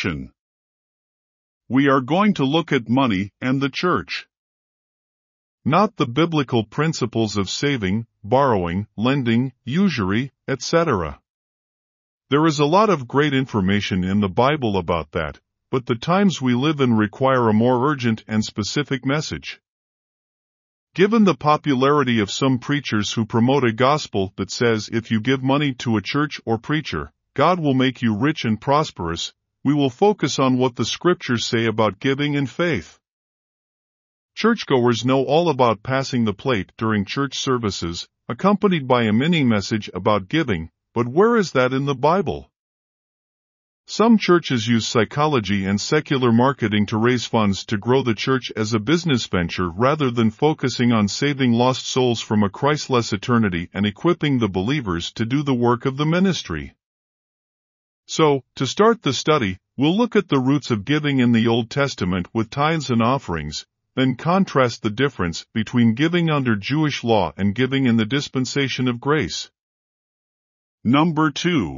Introduction. We are going to look at money and the church. Not the biblical principles of saving, borrowing, lending, usury, etc. There is a lot of great information in the Bible about that, but the times we live in require a more urgent and specific message. Given the popularity of some preachers who promote a gospel that says if you give money to a church or preacher, God will make you rich and prosperous, we will focus on what the scriptures say about giving and faith. Churchgoers know all about passing the plate during church services, accompanied by a mini message about giving, but where is that in the Bible? Some churches use psychology and secular marketing to raise funds to grow the church as a business venture rather than focusing on saving lost souls from a Christless eternity and equipping the believers to do the work of the ministry. So, to start the study, we'll look at the roots of giving in the Old Testament with tithes and offerings, then contrast the difference between giving under Jewish law and giving in the dispensation of grace. Number 2.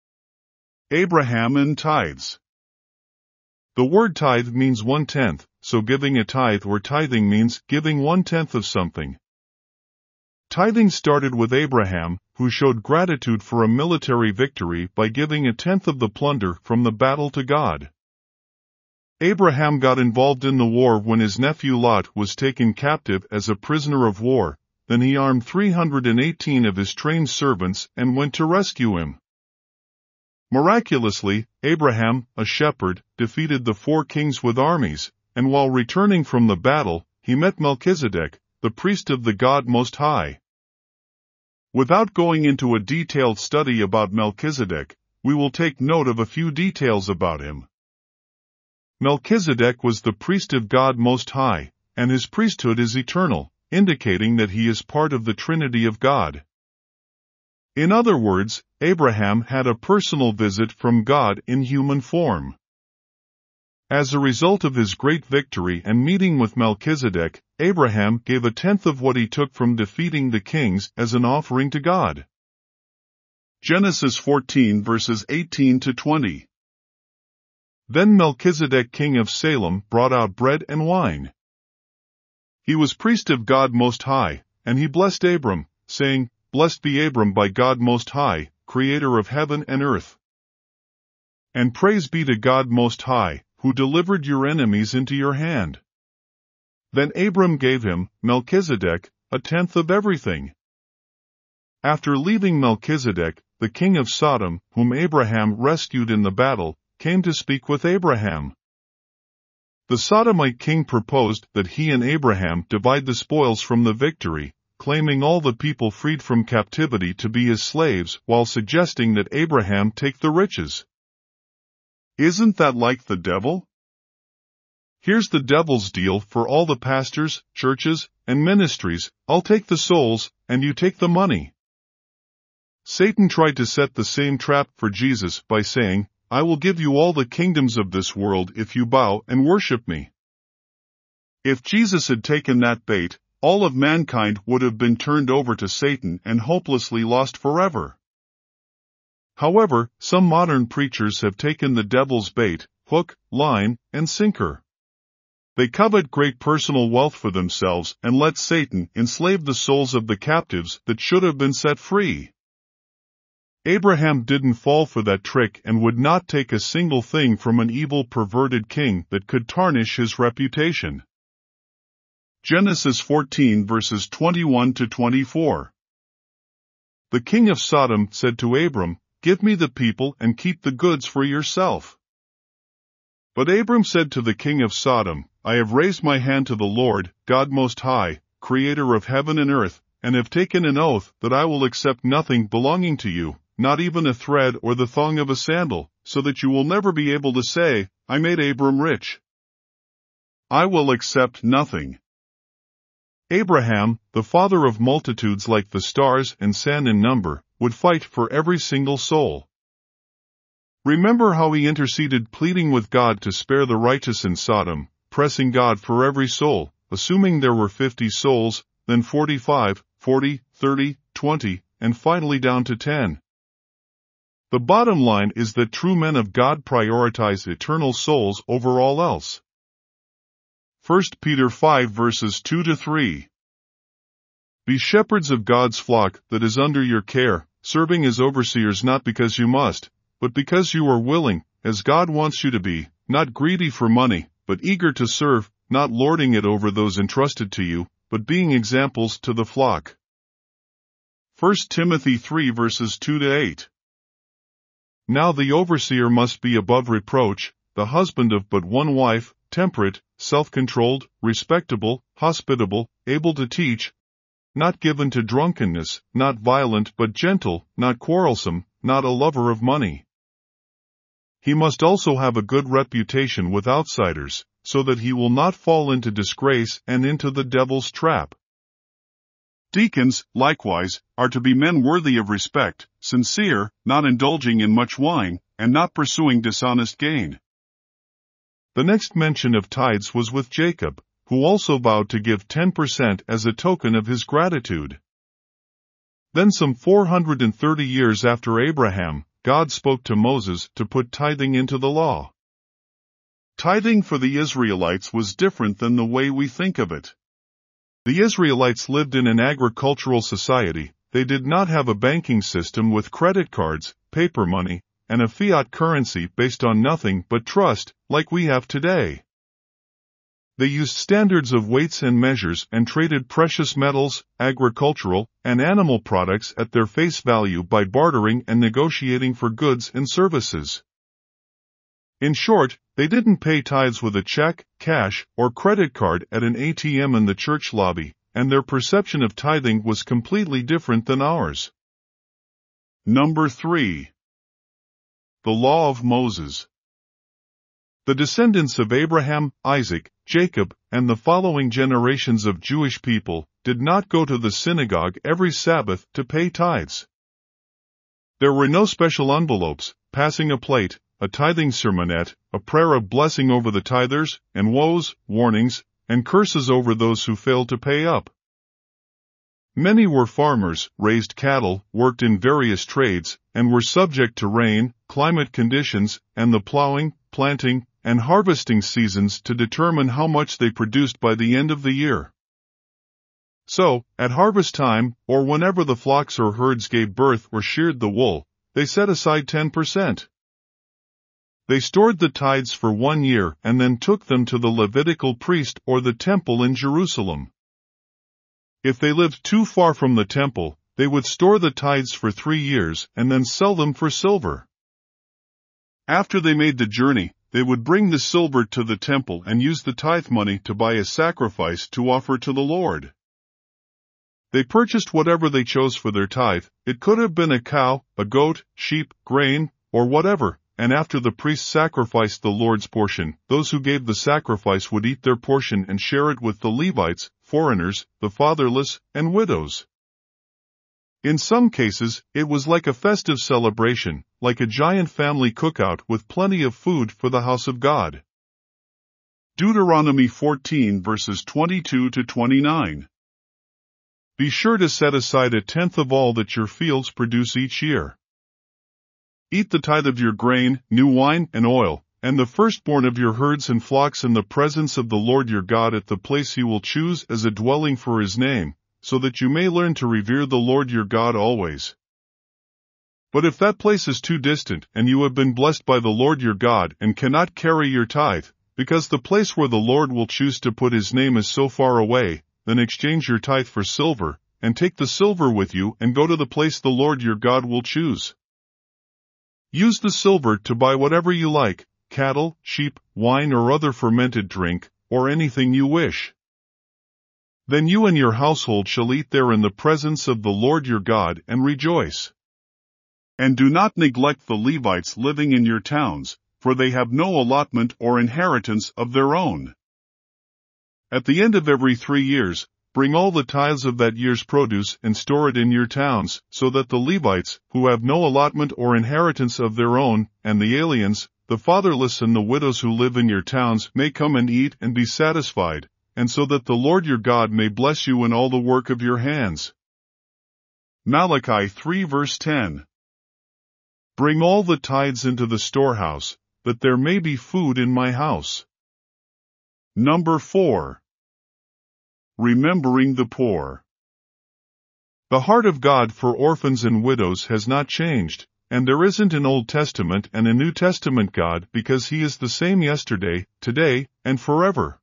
Abraham and tithes. The word tithe means 1/10, so giving a tithe or tithing means giving 1/10 of something. Tithing started with Abraham, who showed gratitude for a military victory by giving 1/10 of the plunder from the battle to God. Abraham got involved in the war when his nephew Lot was taken captive as a prisoner of war, then he armed 318 of his trained servants and went to rescue him. Miraculously, Abraham, a shepherd, defeated the 4 kings with armies, and while returning from the battle, he met Melchizedek, the priest of the God Most High. Without going into a detailed study about Melchizedek, we will take note of a few details about him. Melchizedek was the priest of God Most High, and his priesthood is eternal, indicating that he is part of the Trinity of God. In other words, Abraham had a personal visit from God in human form. As a result of his great victory and meeting with Melchizedek, Abraham gave 1/10 of what he took from defeating the kings as an offering to God. Genesis 14 verses 18 to 20. Then Melchizedek king of Salem brought out bread and wine. He was priest of God Most High, and he blessed Abram, saying, Blessed be Abram by God Most High, creator of heaven and earth. And praise be to God Most High, who delivered your enemies into your hand. Then Abram gave him, Melchizedek, 1/10 of everything. After leaving Melchizedek, the king of Sodom, whom Abraham rescued in the battle, came to speak with Abraham. The Sodomite king proposed that he and Abraham divide the spoils from the victory, claiming all the people freed from captivity to be his slaves while suggesting that Abraham take the riches. Isn't that like the devil? Here's the devil's deal for all the pastors, churches, and ministries: I'll take the souls, and you take the money. Satan tried to set the same trap for Jesus by saying, I will give you all the kingdoms of this world if you bow and worship me. If Jesus had taken that bait, all of mankind would have been turned over to Satan and hopelessly lost forever. However, some modern preachers have taken the devil's bait, hook, line, and sinker. They covet great personal wealth for themselves and let Satan enslave the souls of the captives that should have been set free. Abraham didn't fall for that trick and would not take a single thing from an evil perverted king that could tarnish his reputation. Genesis 14 verses 21 to 24. The king of Sodom said to Abram, Give me the people and keep the goods for yourself. But Abram said to the king of Sodom, I have raised my hand to the Lord, God Most High, creator of heaven and earth, and have taken an oath that I will accept nothing belonging to you, not even a thread or the thong of a sandal, so that you will never be able to say, I made Abram rich. I will accept nothing. Abraham, the father of multitudes like the stars and sand in number, would fight for every single soul. Remember how he interceded pleading with God to spare the righteous in Sodom, pressing God for every soul, assuming there were 50 souls, then 45, 40, 30, 20, and finally down to 10. The bottom line is that true men of God prioritize eternal souls over all else. 1 Peter 5 verses 2-3. Be shepherds of God's flock that is under your care, serving as overseers not because you must, but because you are willing, as God wants you to be, not greedy for money, but eager to serve, not lording it over those entrusted to you, but being examples to the flock. 1 Timothy 3 verses 2-8. Now the overseer must be above reproach, the husband of but one wife, temperate, self-controlled, respectable, hospitable, able to teach, not given to drunkenness, not violent but gentle, not quarrelsome, not a lover of money. He must also have a good reputation with outsiders, so that he will not fall into disgrace and into the devil's trap. Deacons, likewise, are to be men worthy of respect, sincere, not indulging in much wine, and not pursuing dishonest gain. The next mention of tithes was with Jacob, who also vowed to give 10% as a token of his gratitude. Then some 430 years after Abraham, God spoke to Moses to put tithing into the law. Tithing for the Israelites was different than the way we think of it. The Israelites lived in an agricultural society. They did not have a banking system with credit cards, paper money, and a fiat currency based on nothing but trust, like we have today. They used standards of weights and measures and traded precious metals, agricultural, and animal products at their face value by bartering and negotiating for goods and services. In short, they didn't pay tithes with a check, cash, or credit card at an ATM in the church lobby, and their perception of tithing was completely different than ours. Number 3. The Law of Moses. The descendants of Abraham, Isaac, Jacob, and the following generations of Jewish people did not go to the synagogue every Sabbath to pay tithes. There were no special envelopes, passing a plate, a tithing sermonette, a prayer of blessing over the tithers, and woes, warnings, and curses over those who failed to pay up. Many were farmers, raised cattle, worked in various trades, and were subject to rain, climate conditions, and the plowing, planting, and harvesting seasons to determine how much they produced by the end of the year. So, at harvest time, or whenever the flocks or herds gave birth or sheared the wool, they set aside 10%. They stored the tithes for 1 year and then took them to the Levitical priest or the temple in Jerusalem. If they lived too far from the temple, they would store the tithes for 3 years and then sell them for silver. After they made the journey, they would bring the silver to the temple and use the tithe money to buy a sacrifice to offer to the Lord. They purchased whatever they chose for their tithe. It could have been a cow, a goat, sheep, grain, or whatever, and after the priest sacrificed the Lord's portion, those who gave the sacrifice would eat their portion and share it with the Levites, foreigners, the fatherless, and widows. In some cases, it was like a festive celebration, like a giant family cookout with plenty of food for the house of God. Deuteronomy 14 verses 22-29. Be sure to set aside 1/10 of all that your fields produce each year. Eat the tithe of your grain, new wine, and oil, and the firstborn of your herds and flocks in the presence of the Lord your God at the place he will choose as a dwelling for his name, so that you may learn to revere the Lord your God always. But if that place is too distant and you have been blessed by the Lord your God and cannot carry your tithe, because the place where the Lord will choose to put his name is so far away, then exchange your tithe for silver, and take the silver with you and go to the place the Lord your God will choose. Use the silver to buy whatever you like, cattle, sheep, wine or other fermented drink, or anything you wish. Then you and your household shall eat there in the presence of the Lord your God and rejoice. And do not neglect the Levites living in your towns, for they have no allotment or inheritance of their own. At the end of every 3 years, bring all the tithes of that year's produce and store it in your towns, so that the Levites, who have no allotment or inheritance of their own, and the aliens, the fatherless and the widows who live in your towns may come and eat and be satisfied, and so that the Lord your God may bless you in all the work of your hands. Malachi 3 verse 10. Bring all the tithes into the storehouse, that there may be food in my house. Number 4. Remembering the poor. The heart of God for orphans and widows has not changed, and there isn't an Old Testament and a New Testament God because He is the same yesterday, today, and forever.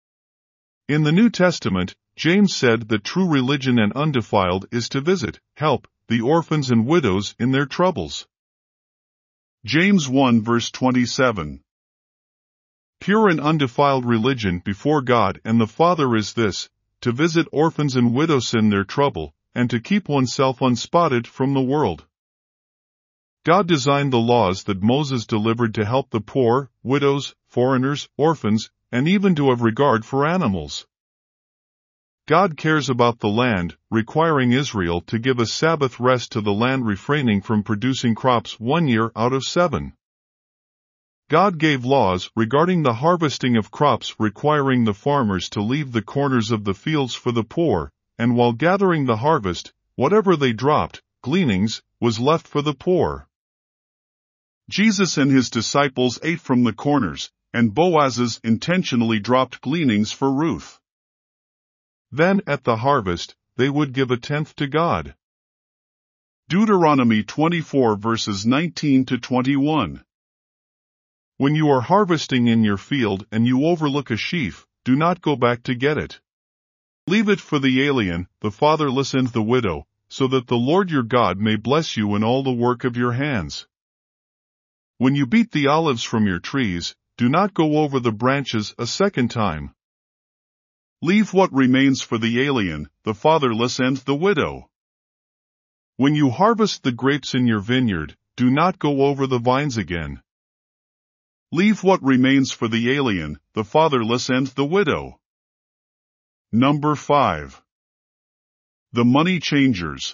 In the New Testament, James said that true religion and undefiled is to visit, help, the orphans and widows in their troubles. James 1 verse 27. Pure and undefiled religion before God and the Father is this, to visit orphans and widows in their trouble, and to keep oneself unspotted from the world. God designed the laws that Moses delivered to help the poor, widows, foreigners, orphans, and even to have regard for animals. God cares about the land, requiring Israel to give a Sabbath rest to the land refraining from producing crops 1 year out of 7. God gave laws regarding the harvesting of crops requiring the farmers to leave the corners of the fields for the poor, and while gathering the harvest, whatever they dropped, gleanings, was left for the poor. Jesus and his disciples ate from the corners, and Boaz's intentionally dropped gleanings for Ruth. Then, at the harvest, they would give a tenth to God. Deuteronomy 24 verses 19 to 21. When you are harvesting in your field and you overlook a sheaf, do not go back to get it. Leave it for the alien, the fatherless and the widow, so that the Lord your God may bless you in all the work of your hands. When you beat the olives from your trees, do not go over the branches a second time. Leave what remains for the alien, the fatherless and the widow. When you harvest the grapes in your vineyard, do not go over the vines again. Leave what remains for the alien, the fatherless and the widow. Number 5. The money changers.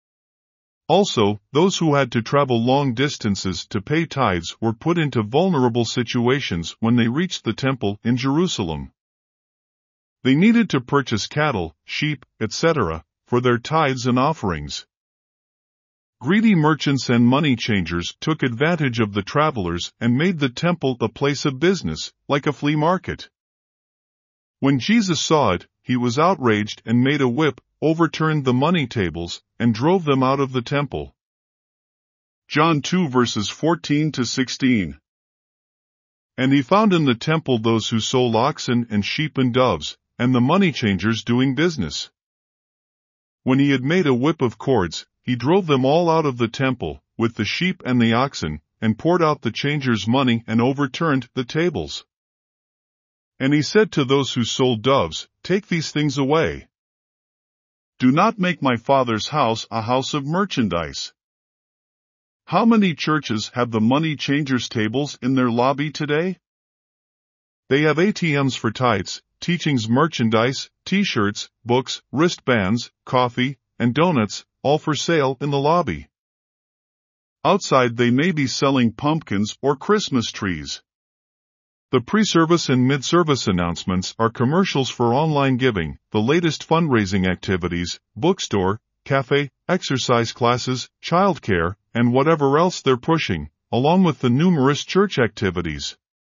Also, those who had to travel long distances to pay tithes were put into vulnerable situations when they reached the temple in Jerusalem. They needed to purchase cattle, sheep, etc., for their tithes and offerings. Greedy merchants and money changers took advantage of the travelers and made the temple a place of business, like a flea market. When Jesus saw it, he was outraged and made a whip, overturned the money tables, and drove them out of the temple. John 2 verses 14 to 16. And he found in the temple those who sold oxen and sheep and doves, and the money changers doing business. When he had made a whip of cords, he drove them all out of the temple, with the sheep and the oxen, and poured out the changers' money and overturned the tables. And he said to those who sold doves, "Take these things away. Do not make my Father's house a house of merchandise." How many churches have the money changers' tables in their lobby today? They have ATMs for tithes, teachings merchandise, t-shirts, books, wristbands, coffee, and donuts, all for sale in the lobby. Outside they may be selling pumpkins or Christmas trees. The pre-service and mid-service announcements are commercials for online giving, the latest fundraising activities, bookstore, cafe, exercise classes, childcare, and whatever else they're pushing, along with the numerous church activities.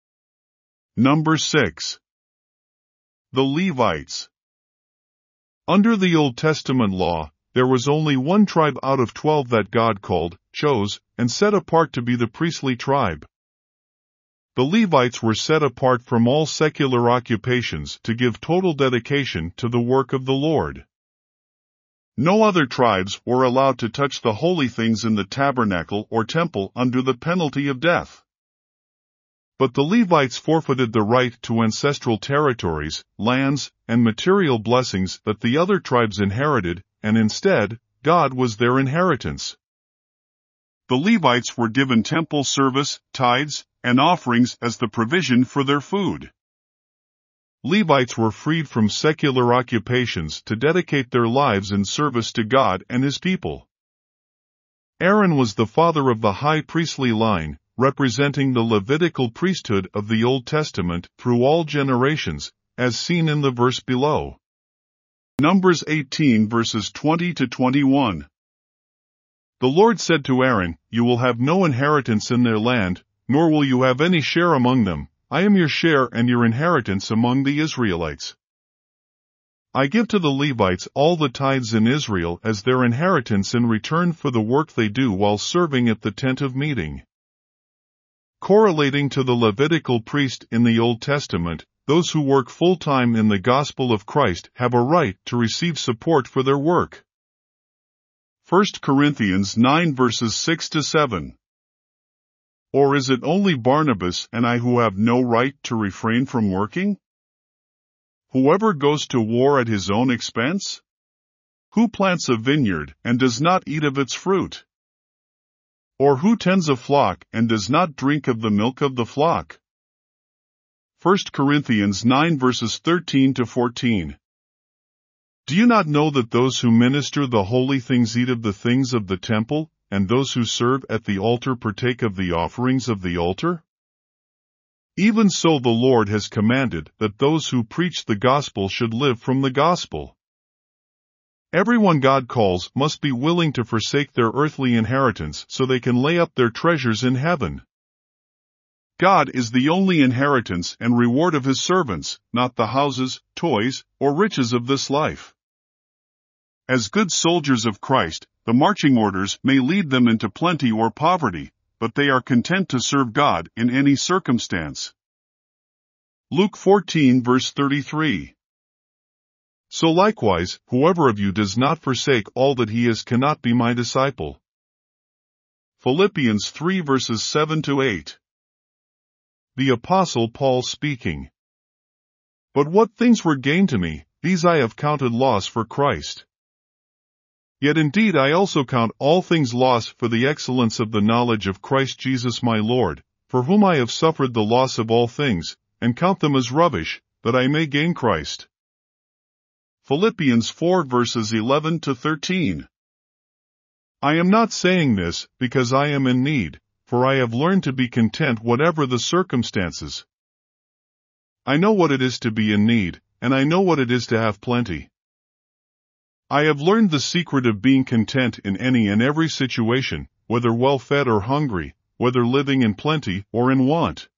Number 6. The Levites. Under the Old Testament law, there was only one tribe out of 12 that God called, chose, and set apart to be the priestly tribe. The Levites were set apart from all secular occupations to give total dedication to the work of the Lord. No other tribes were allowed to touch the holy things in the tabernacle or temple under the penalty of death. But the Levites forfeited the right to ancestral territories, lands, and material blessings that the other tribes inherited, and instead, God was their inheritance. The Levites were given temple service, tithes, and offerings as the provision for their food. Levites were freed from secular occupations to dedicate their lives in service to God and His people. Aaron was the father of the high priestly line, representing the Levitical priesthood of the Old Testament through all generations, as seen in the verse below. Numbers 18 verses 20 to 21. The Lord said to Aaron, "You will have no inheritance in their land, nor will you have any share among them. I am your share and your inheritance among the Israelites. I give to the Levites all the tithes in Israel as their inheritance in return for the work they do while serving at the tent of meeting." Correlating to the Levitical priest in the Old Testament, those who work full-time in the gospel of Christ have a right to receive support for their work. 1 Corinthians 9 verses 6 to 7. Or is it only Barnabas and I who have no right to refrain from working? Whoever goes to war at his own expense? Who plants a vineyard and does not eat of its fruit? Or who tends a flock and does not drink of the milk of the flock? 1 Corinthians 9 verses 13 to 14. Do you not know that those who minister the holy things eat of the things of the temple, and those who serve at the altar partake of the offerings of the altar? Even so the Lord has commanded that those who preach the gospel should live from the gospel. Everyone God calls must be willing to forsake their earthly inheritance so they can lay up their treasures in heaven. God is the only inheritance and reward of His servants, not the houses, toys, or riches of this life. As good soldiers of Christ, the marching orders may lead them into plenty or poverty, but they are content to serve God in any circumstance. Luke 14 verse 33. So likewise, whoever of you does not forsake all that he is cannot be my disciple. Philippians 3 verses 7 to 8. The Apostle Paul speaking. But what things were gain to me, these I have counted loss for Christ. Yet indeed I also count all things loss for the excellence of the knowledge of Christ Jesus my Lord, for whom I have suffered the loss of all things, and count them as rubbish, that I may gain Christ. Philippians 4 verses 11 to 13. I am not saying this because I am in need, for I have learned to be content whatever the circumstances. I know what it is to be in need, and I know what it is to have plenty. I have learned the secret of being content in any and every situation, whether well-fed or hungry, whether living in plenty or in want.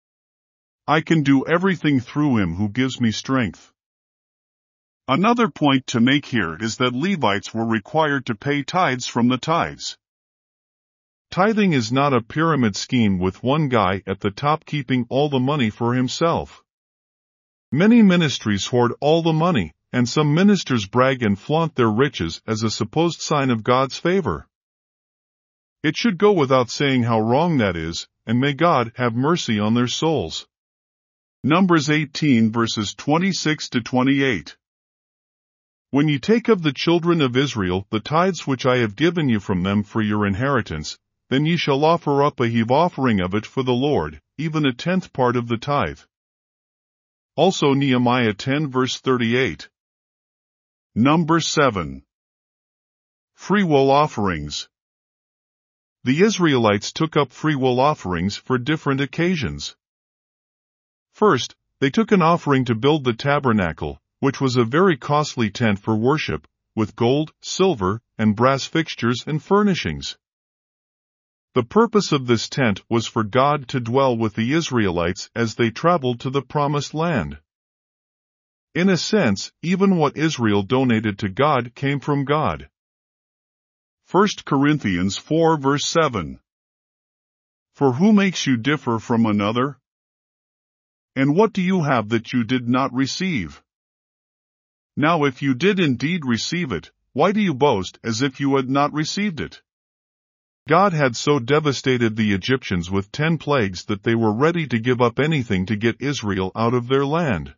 I can do everything through Him who gives me strength. Another point to make here is that Levites were required to pay tithes from the tithes. Tithing is not a pyramid scheme with one guy at the top keeping all the money for himself. Many ministries hoard all the money, and some ministers brag and flaunt their riches as a supposed sign of God's favor. It should go without saying how wrong that is, and may God have mercy on their souls. Numbers 18 verses 26 to 28. When you take of the children of Israel the tithes which I have given you from them for your inheritance, then ye shall offer up a heave offering of it for the Lord, even a tenth part of the tithe. Also Nehemiah 10 verse 38. Number 7. Freewill offerings. The Israelites took up freewill offerings for different occasions. First, they took an offering to build the tabernacle, which was a very costly tent for worship, with gold, silver, and brass fixtures and furnishings. The purpose of this tent was for God to dwell with the Israelites as they traveled to the Promised Land. In a sense, even what Israel donated to God came from God. 1 Corinthians 4 verse 7. For who makes you differ from another? And what do you have that you did not receive? Now if you did indeed receive it, why do you boast as if you had not received it? God had so devastated the Egyptians with 10 plagues that they were ready to give up anything to get Israel out of their land.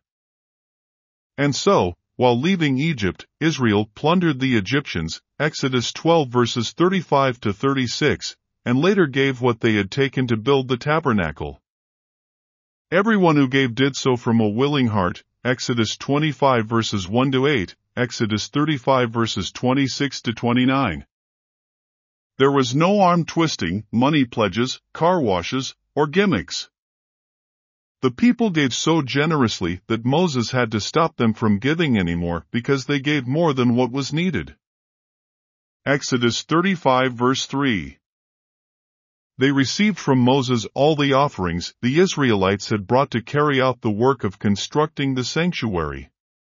And so, while leaving Egypt, Israel plundered the Egyptians, Exodus 12 verses 35 to 36, and later gave what they had taken to build the tabernacle. Everyone who gave did so from a willing heart, Exodus 25 verses 1 to 8, Exodus 35 verses 26 to 29. There was no arm twisting, money pledges, car washes, or gimmicks. The people gave so generously that Moses had to stop them from giving anymore because they gave more than what was needed. Exodus 35 verse 3. They received from Moses all the offerings the Israelites had brought to carry out the work of constructing the sanctuary.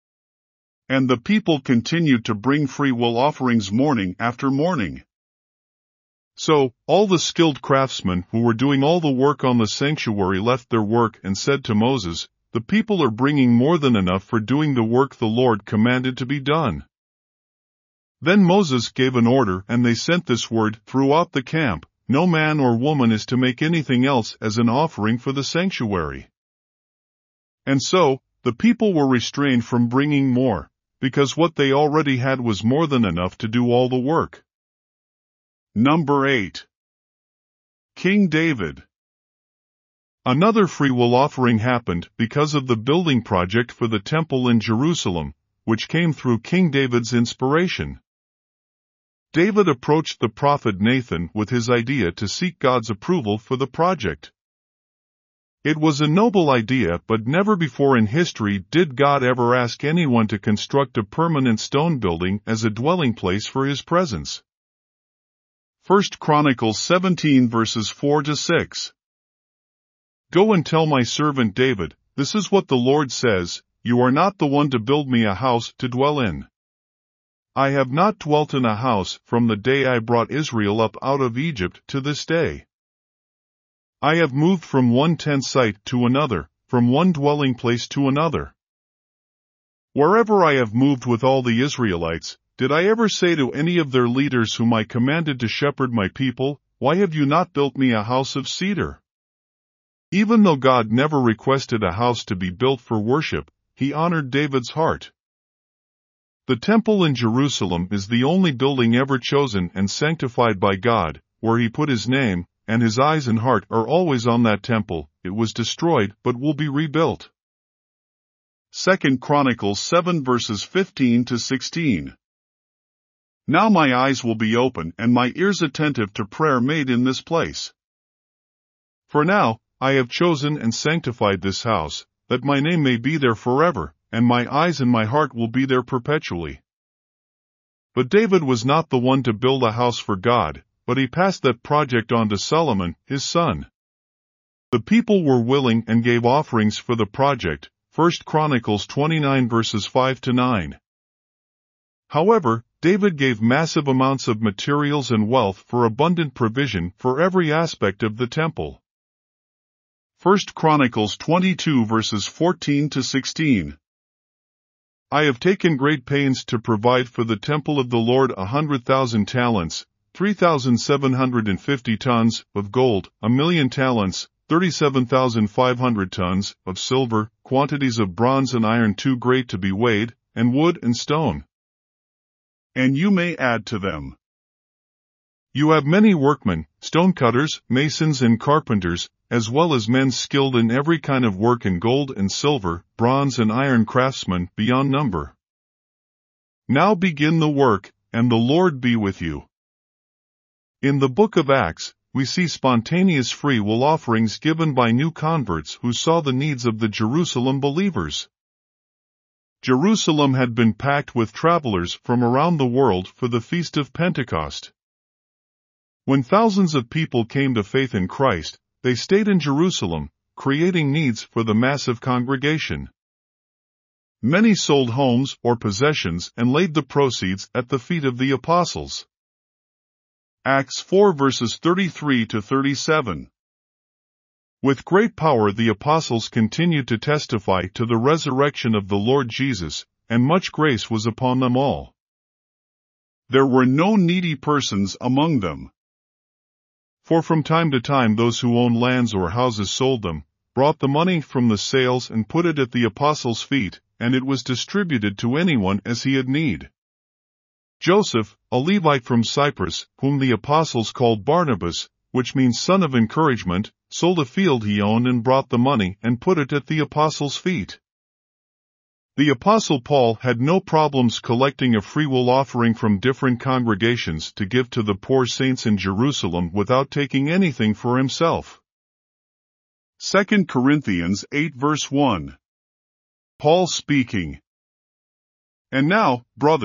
And the people continued to bring free will offerings morning after morning. So, all the skilled craftsmen who were doing all the work on the sanctuary left their work and said to Moses, "The people are bringing more than enough for doing the work the Lord commanded to be done." Then Moses gave an order and they sent this word throughout the camp, "No man or woman is to make anything else as an offering for the sanctuary." And so, the people were restrained from bringing more, because what they already had was more than enough to do all the work. Number 8. King David. Another freewill offering happened because of the building project for the temple in Jerusalem, which came through King David's inspiration. David approached the prophet Nathan with his idea to seek God's approval for the project. It was a noble idea, but never before in history did God ever ask anyone to construct a permanent stone building as a dwelling place for his presence. 1 Chronicles 17 verses 4 to 6. Go and tell my servant David, this is what the Lord says, you are not the one to build me a house to dwell in. I have not dwelt in a house from the day I brought Israel up out of Egypt to this day. I have moved from one tent site to another, from one dwelling place to another. Wherever I have moved with all the Israelites, did I ever say to any of their leaders whom I commanded to shepherd my people, why have you not built me a house of cedar? Even though God never requested a house to be built for worship, he honored David's heart. The temple in Jerusalem is the only building ever chosen and sanctified by God, where he put his name, and his eyes and heart are always on that temple. It was destroyed but will be rebuilt. 2 Chronicles 7 verses 15 to 16. Now my eyes will be open and my ears attentive to prayer made in this place. For now, I have chosen and sanctified this house, that my name may be there forever, and my eyes and my heart will be there perpetually. But David was not the one to build a house for God, but he passed that project on to Solomon, his son. The people were willing and gave offerings for the project, 1 Chronicles 29 verses 5 to 9. However, David gave massive amounts of materials and wealth for abundant provision for every aspect of the temple. 1 Chronicles 22 verses 14 to 16. I have taken great pains to provide for the temple of the Lord 100,000 talents, 3,750 tons of gold, 1,000,000 talents, 37,500 tons of silver, quantities of bronze and iron too great to be weighed, and wood and stone. And you may add to them. You have many workmen, stonecutters, masons and carpenters, as well as men skilled in every kind of work in gold and silver, bronze and iron craftsmen beyond number. Now begin the work, and the Lord be with you. In the book of Acts, we see spontaneous free will offerings given by new converts who saw the needs of the Jerusalem believers. Jerusalem had been packed with travelers from around the world for the Feast of Pentecost. When thousands of people came to faith in Christ, they stayed in Jerusalem, creating needs for the massive congregation. Many sold homes or possessions and laid the proceeds at the feet of the apostles. Acts 4 verses 33 to 37. With great power the apostles continued to testify to the resurrection of the Lord Jesus, and much grace was upon them all. There were no needy persons among them. For from time to time those who owned lands or houses sold them, brought the money from the sales and put it at the apostles' feet, and it was distributed to anyone as he had need. Joseph, a Levite from Cyprus, whom the apostles called Barnabas, which means son of encouragement, sold a field he owned and brought the money and put it at the apostles' feet. The apostle Paul had no problems collecting a freewill offering from different congregations to give to the poor saints in Jerusalem without taking anything for himself. 2 Corinthians 8 verse 1. Paul speaking. And now, brothers,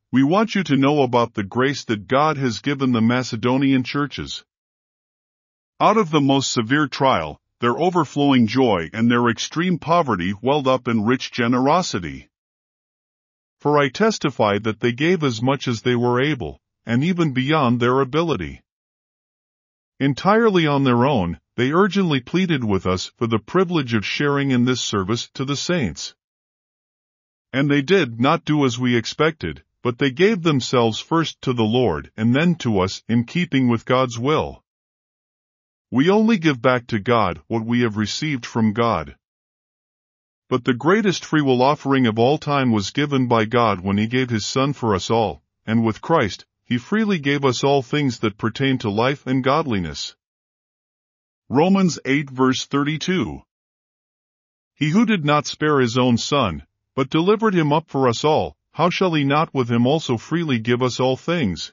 we want you to know about the grace that God has given the Macedonian churches. Out of the most severe trial, their overflowing joy and their extreme poverty welled up in rich generosity. For I testify that they gave as much as they were able, and even beyond their ability. Entirely on their own, they urgently pleaded with us for the privilege of sharing in this service to the saints. And they did not do as we expected, but they gave themselves first to the Lord and then to us in keeping with God's will. We only give back to God what we have received from God. But the greatest freewill offering of all time was given by God when He gave His Son for us all, and with Christ, He freely gave us all things that pertain to life and godliness. Romans 8 verse 32. He who did not spare His own Son, but delivered Him up for us all, how shall He not with Him also freely give us all things?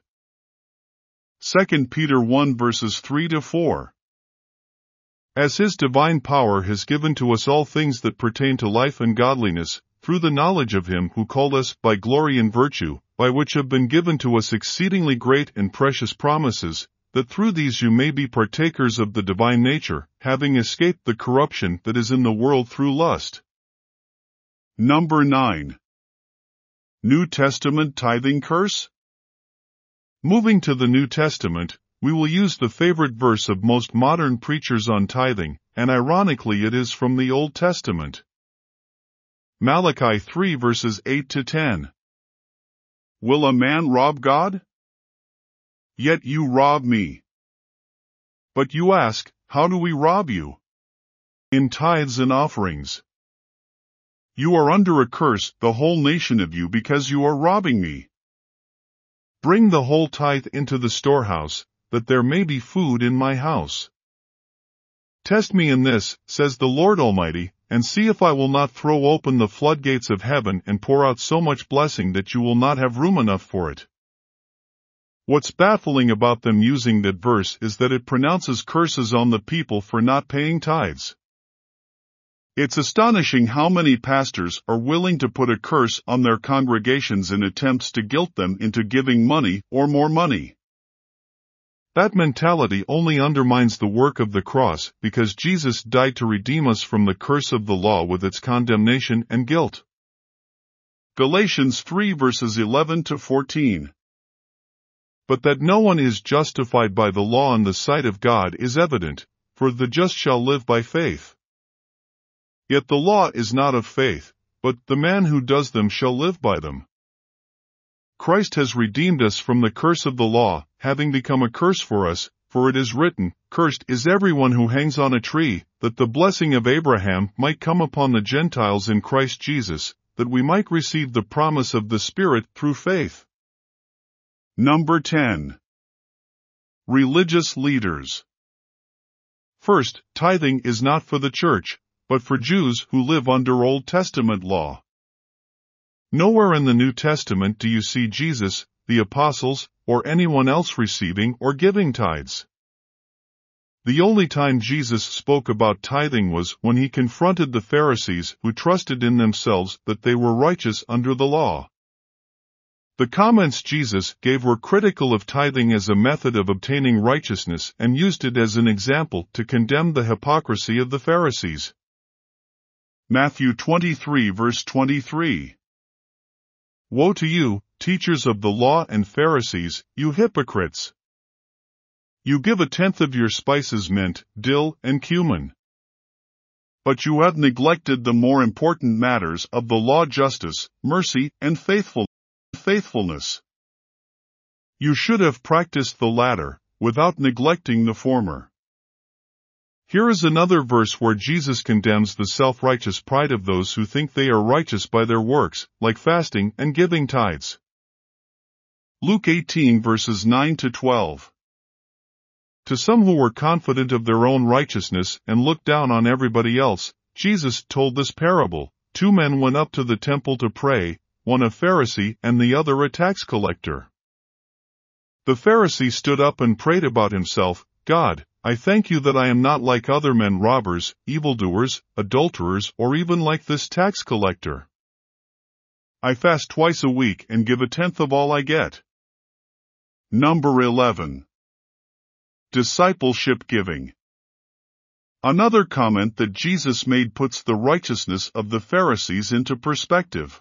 2 Peter 1 verses 3-4. As His divine power has given to us all things that pertain to life and godliness, through the knowledge of Him who called us by glory and virtue, by which have been given to us exceedingly great and precious promises, that through these you may be partakers of the divine nature, having escaped the corruption that is in the world through lust. Number 9. New Testament tithing curse? Moving to the New Testament, we will use the favorite verse of most modern preachers on tithing, and ironically it is from the Old Testament. Malachi 3 verses 8-10. Will a man rob God? Yet you rob me. But you ask, how do we rob you? In tithes and offerings. You are under a curse, the whole nation of you, because you are robbing me. Bring the whole tithe into the storehouse, that there may be food in my house. Test me in this, says the Lord Almighty, and see if I will not throw open the floodgates of heaven and pour out so much blessing that you will not have room enough for it. What's baffling about them using that verse is that it pronounces curses on the people for not paying tithes. It's astonishing how many pastors are willing to put a curse on their congregations in attempts to guilt them into giving money or more money. That mentality only undermines the work of the cross, because Jesus died to redeem us from the curse of the law with its condemnation and guilt. Galatians 3 verses 11-14. But that no one is justified by the law in the sight of God is evident, for the just shall live by faith. Yet the law is not of faith, but the man who does them shall live by them. Christ has redeemed us from the curse of the law, having become a curse for us, for it is written, Cursed is everyone who hangs on a tree, that the blessing of Abraham might come upon the Gentiles in Christ Jesus, that we might receive the promise of the Spirit through faith. Number 10. Religious leaders. First, tithing is not for the church, but for Jews who live under Old Testament law. Nowhere in the New Testament do you see Jesus, the apostles, or anyone else receiving or giving tithes. The only time Jesus spoke about tithing was when he confronted the Pharisees who trusted in themselves that they were righteous under the law. The comments Jesus gave were critical of tithing as a method of obtaining righteousness and used it as an example to condemn the hypocrisy of the Pharisees. Matthew 23 verse 23. Woe to you, teachers of the law and Pharisees, you hypocrites! You give 1/10 of your spices mint, dill, and cumin. But you have neglected the more important matters of the law: justice, mercy, and faithfulness. You should have practiced the latter, without neglecting the former. Here is another verse where Jesus condemns the self-righteous pride of those who think they are righteous by their works, like fasting and giving tithes. Luke 18 verses 9-12. To some who were confident of their own righteousness and looked down on everybody else, Jesus told this parable. 2 men went up to the temple to pray, one a Pharisee and the other a tax collector. The Pharisee stood up and prayed about himself, God, I thank you that I am not like other men, robbers, evildoers, adulterers, or even like this tax collector. I fast twice a week and give a tenth of all I get. Number 11. Discipleship giving. Another comment that Jesus made puts the righteousness of the Pharisees into perspective.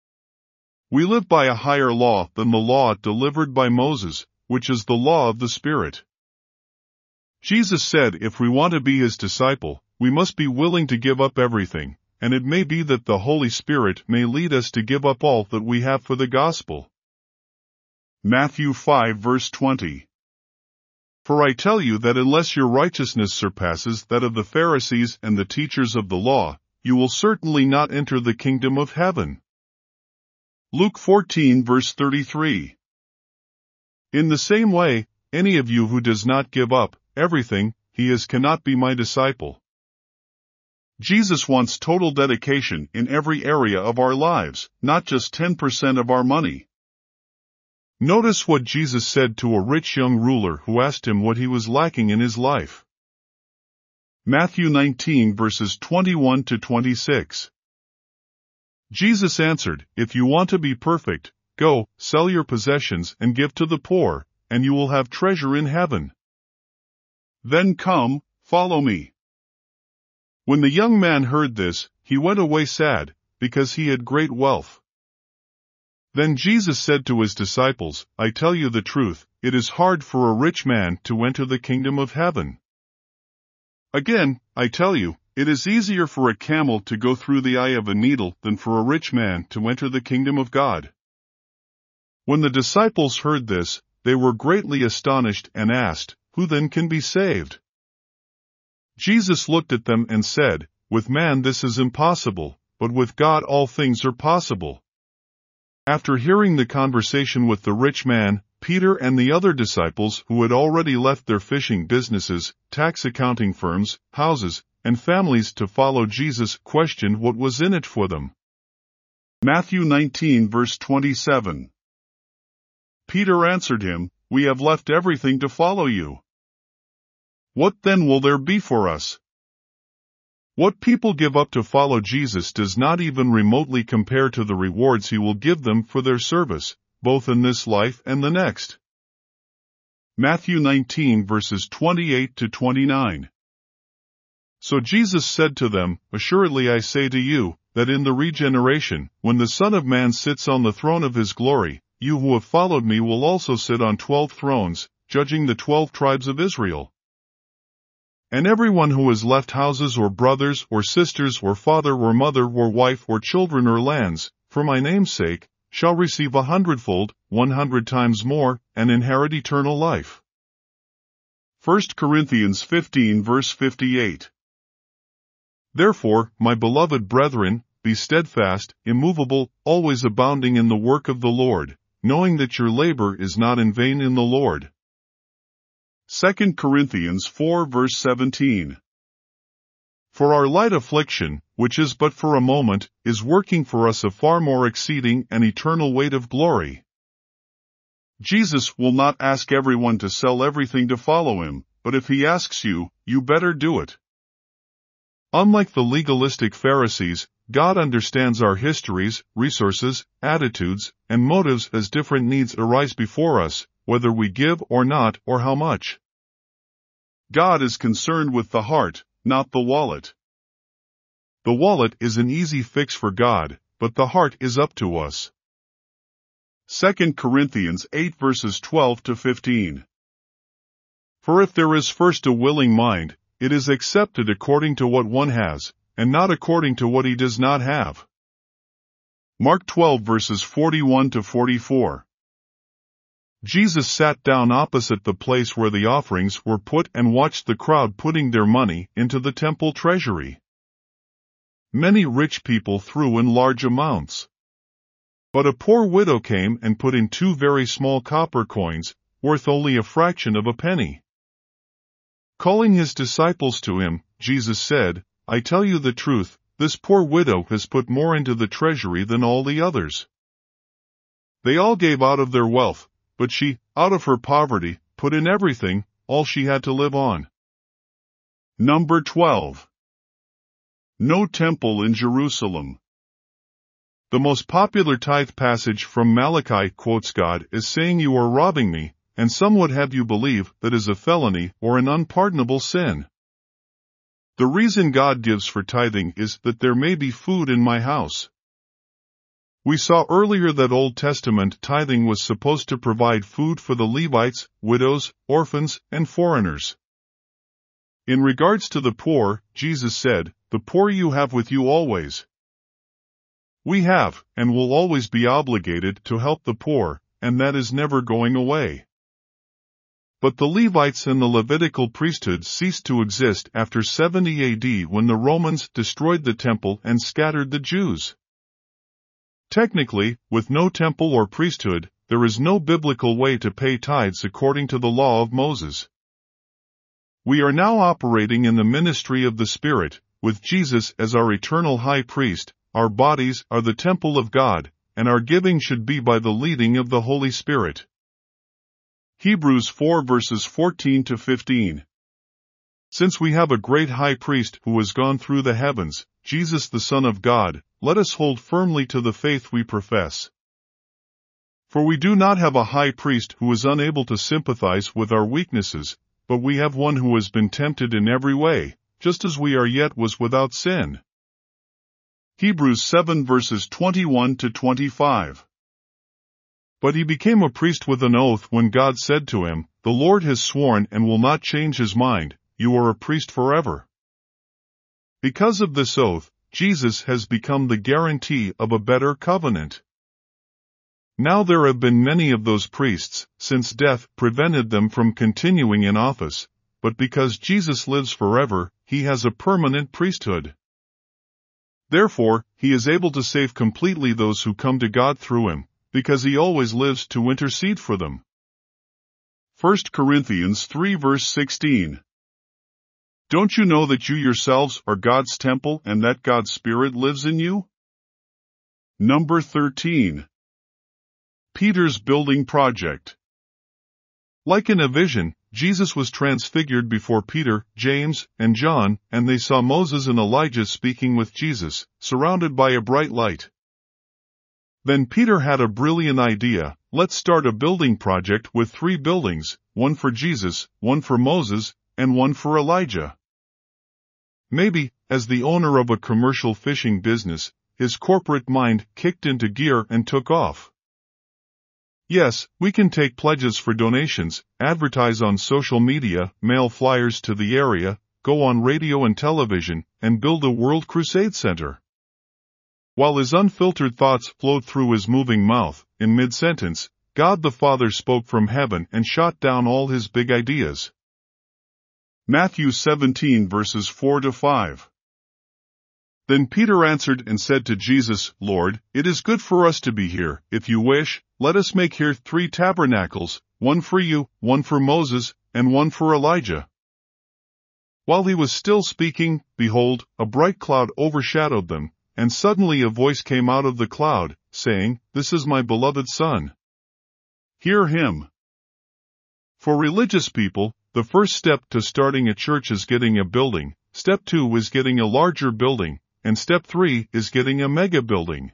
We live by a higher law than the law delivered by Moses, which is the law of the Spirit. Jesus said if we want to be his disciple, we must be willing to give up everything, and it may be that the Holy Spirit may lead us to give up all that we have for the gospel. Matthew 5 verse 20. For I tell you that unless your righteousness surpasses that of the Pharisees and the teachers of the law, you will certainly not enter the kingdom of heaven. Luke 14 verse 33. In the same way, any of you who does not give up everything he is cannot be my disciple. Jesus wants total dedication in every area of our lives, not just 10% of our money. Notice what Jesus said to a rich young ruler who asked him what he was lacking in his life. Matthew 19 verses 21 to 26. Jesus answered, if you want to be perfect, go, sell your possessions and give to the poor, and you will have treasure in heaven. Then come, follow me. When the young man heard this, he went away sad, because he had great wealth. Then Jesus said to his disciples, I tell you the truth, it is hard for a rich man to enter the kingdom of heaven. Again, I tell you, it is easier for a camel to go through the eye of a needle than for a rich man to enter the kingdom of God. When the disciples heard this, they were greatly astonished and asked, who then can be saved? Jesus looked at them and said, with man this is impossible, but with God all things are possible. After hearing the conversation with the rich man, Peter and the other disciples who had already left their fishing businesses, tax accounting firms, houses, and families to follow Jesus questioned what was in it for them. Matthew 19 verse 27. Peter answered him, we have left everything to follow you. What then will there be for us? What people give up to follow Jesus does not even remotely compare to the rewards he will give them for their service, both in this life and the next. Matthew 19 verses 28 to 29. So Jesus said to them, assuredly I say to you, that in the regeneration, when the Son of Man sits on the throne of his glory, you who have followed me will also sit on 12 thrones, judging the 12 tribes of Israel. And everyone who has left houses or brothers or sisters or father or mother or wife or children or lands, for my name's sake, shall receive 100-fold, 100 times more, and inherit eternal life. 1 Corinthians 15 verse 58. Therefore, my beloved brethren, be steadfast, immovable, always abounding in the work of the Lord, knowing that your labor is not in vain in the Lord. 2 Corinthians 4 verse 17. For our light affliction, which is but for a moment, is working for us a far more exceeding and eternal weight of glory. Jesus will not ask everyone to sell everything to follow him, but if he asks you, you better do it. Unlike the legalistic Pharisees, God understands our histories, resources, attitudes, and motives as different needs arise before us, whether we give or not or how much. God is concerned with the heart, not the wallet. The wallet is an easy fix for God, but the heart is up to us. 2 Corinthians 8 verses 12 to 15. For if there is first a willing mind, it is accepted according to what one has, and not according to what he does not have. Mark 12 verses 41 to 44. Jesus sat down opposite the place where the offerings were put and watched the crowd putting their money into the temple treasury. Many rich people threw in large amounts. But a poor widow came and put in 2 very small copper coins, worth only a fraction of a penny. Calling his disciples to him, Jesus said, I tell you the truth, this poor widow has put more into the treasury than all the others. They all gave out of their wealth, but she, out of her poverty, put in everything, all she had to live on. Number 12. No temple in Jerusalem. The most popular tithe passage from Malachi quotes God as saying you are robbing me, and some would have you believe that is a felony or an unpardonable sin. The reason God gives for tithing is that there may be food in my house. We saw earlier that Old Testament tithing was supposed to provide food for the Levites, widows, orphans, and foreigners. In regards to the poor, Jesus said, "The poor you have with you always." We have, and will always be obligated to help the poor, and that is never going away. But the Levites and the Levitical priesthood ceased to exist after 70 AD when the Romans destroyed the temple and scattered the Jews. Technically, with no temple or priesthood, there is no biblical way to pay tithes according to the law of Moses. We are now operating in the ministry of the Spirit, with Jesus as our eternal high priest. Our bodies are the temple of God, and our giving should be by the leading of the Holy Spirit. Hebrews 4 verses 14 to 15. Since we have a great high priest who has gone through the heavens, Jesus the Son of God, let us hold firmly to the faith we profess. For we do not have a high priest who is unable to sympathize with our weaknesses, but we have one who has been tempted in every way, just as we are yet was without sin. Hebrews 7 verses 21 to 25. But he became a priest with an oath when God said to him, "The Lord has sworn and will not change his mind, you are a priest forever." Because of this oath, Jesus has become the guarantee of a better covenant. Now there have been many of those priests, since death prevented them from continuing in office, but because Jesus lives forever, he has a permanent priesthood. Therefore, he is able to save completely those who come to God through him, because he always lives to intercede for them. 1 Corinthians 3 verse 16. Don't you know that you yourselves are God's temple and that God's Spirit lives in you? Number 13. Peter's building project. Like in a vision, Jesus was transfigured before Peter, James, and John, and they saw Moses and Elijah speaking with Jesus, surrounded by a bright light. Then Peter had a brilliant idea: let's start a building project with 3 buildings, one for Jesus, one for Moses, and one for Elijah. Maybe, as the owner of a commercial fishing business, his corporate mind kicked into gear and took off. Yes, we can take pledges for donations, advertise on social media, mail flyers to the area, go on radio and television, and build a World Crusade Center. While his unfiltered thoughts flowed through his moving mouth, in mid-sentence, God the Father spoke from heaven and shot down all his big ideas. Matthew 17 verses 4 to 5. Then Peter answered and said to Jesus, "Lord, it is good for us to be here. If you wish, let us make here 3 tabernacles, one for you, one for Moses, and one for Elijah." While he was still speaking, behold, a bright cloud overshadowed them, and suddenly a voice came out of the cloud, saying, "This is my beloved Son. Hear him." For religious people, the first step to starting a church is getting a building, step 2 is getting a larger building, and step 3 is getting a mega building.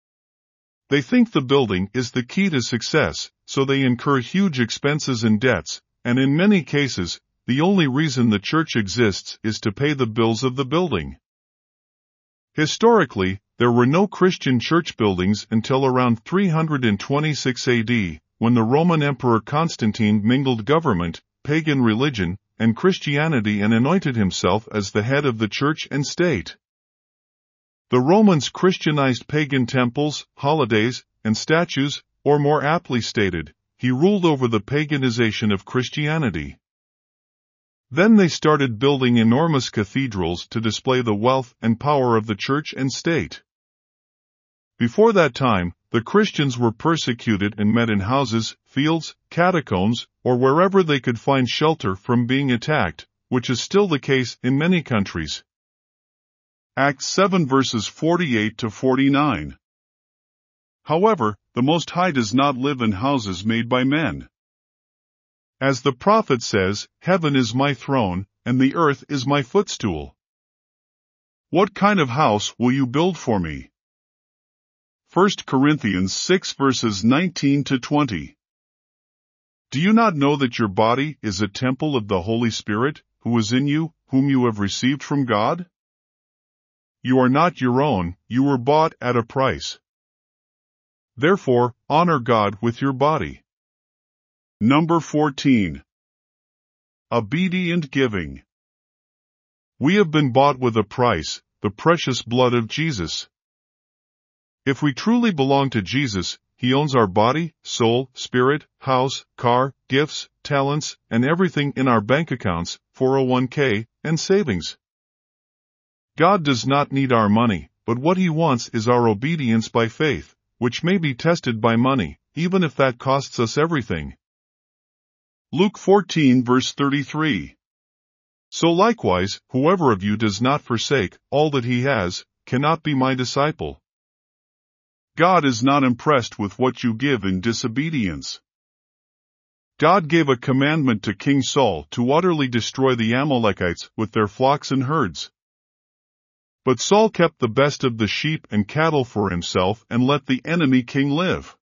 They think the building is the key to success, so they incur huge expenses and debts, and in many cases, the only reason the church exists is to pay the bills of the building. Historically, there were no Christian church buildings until around 326 AD, when the Roman Emperor Constantine mingled government, pagan religion, and Christianity and anointed himself as the head of the church and state. The Romans Christianized pagan temples, holidays, and statues, or more aptly stated, he ruled over the paganization of Christianity. Then they started building enormous cathedrals to display the wealth and power of the church and state. Before that time, the Christians were persecuted and met in houses, fields, catacombs, or wherever they could find shelter from being attacked, which is still the case in many countries. Acts 7 verses 48 to 49. However, the Most High does not live in houses made by men. As the prophet says, "Heaven is my throne, and the earth is my footstool." What kind of house will you build for me? 1 Corinthians 6 verses 19 to 20. Do you not know that your body is a temple of the Holy Spirit, who is in you, whom you have received from God? You are not your own, you were bought at a price. Therefore, honor God with your body. Number 14. Obedient giving. We have been bought with a price, the precious blood of Jesus. If we truly belong to Jesus, He owns our body, soul, spirit, house, car, gifts, talents, and everything in our bank accounts, 401k, and savings. God does not need our money, but what He wants is our obedience by faith, which may be tested by money, even if that costs us everything. Luke 14 verse 33. So likewise, whoever of you does not forsake all that he has, cannot be my disciple. God is not impressed with what you give in disobedience. God gave a commandment to King Saul to utterly destroy the Amalekites with their flocks and herds. But Saul kept the best of the sheep and cattle for himself and let the enemy king live.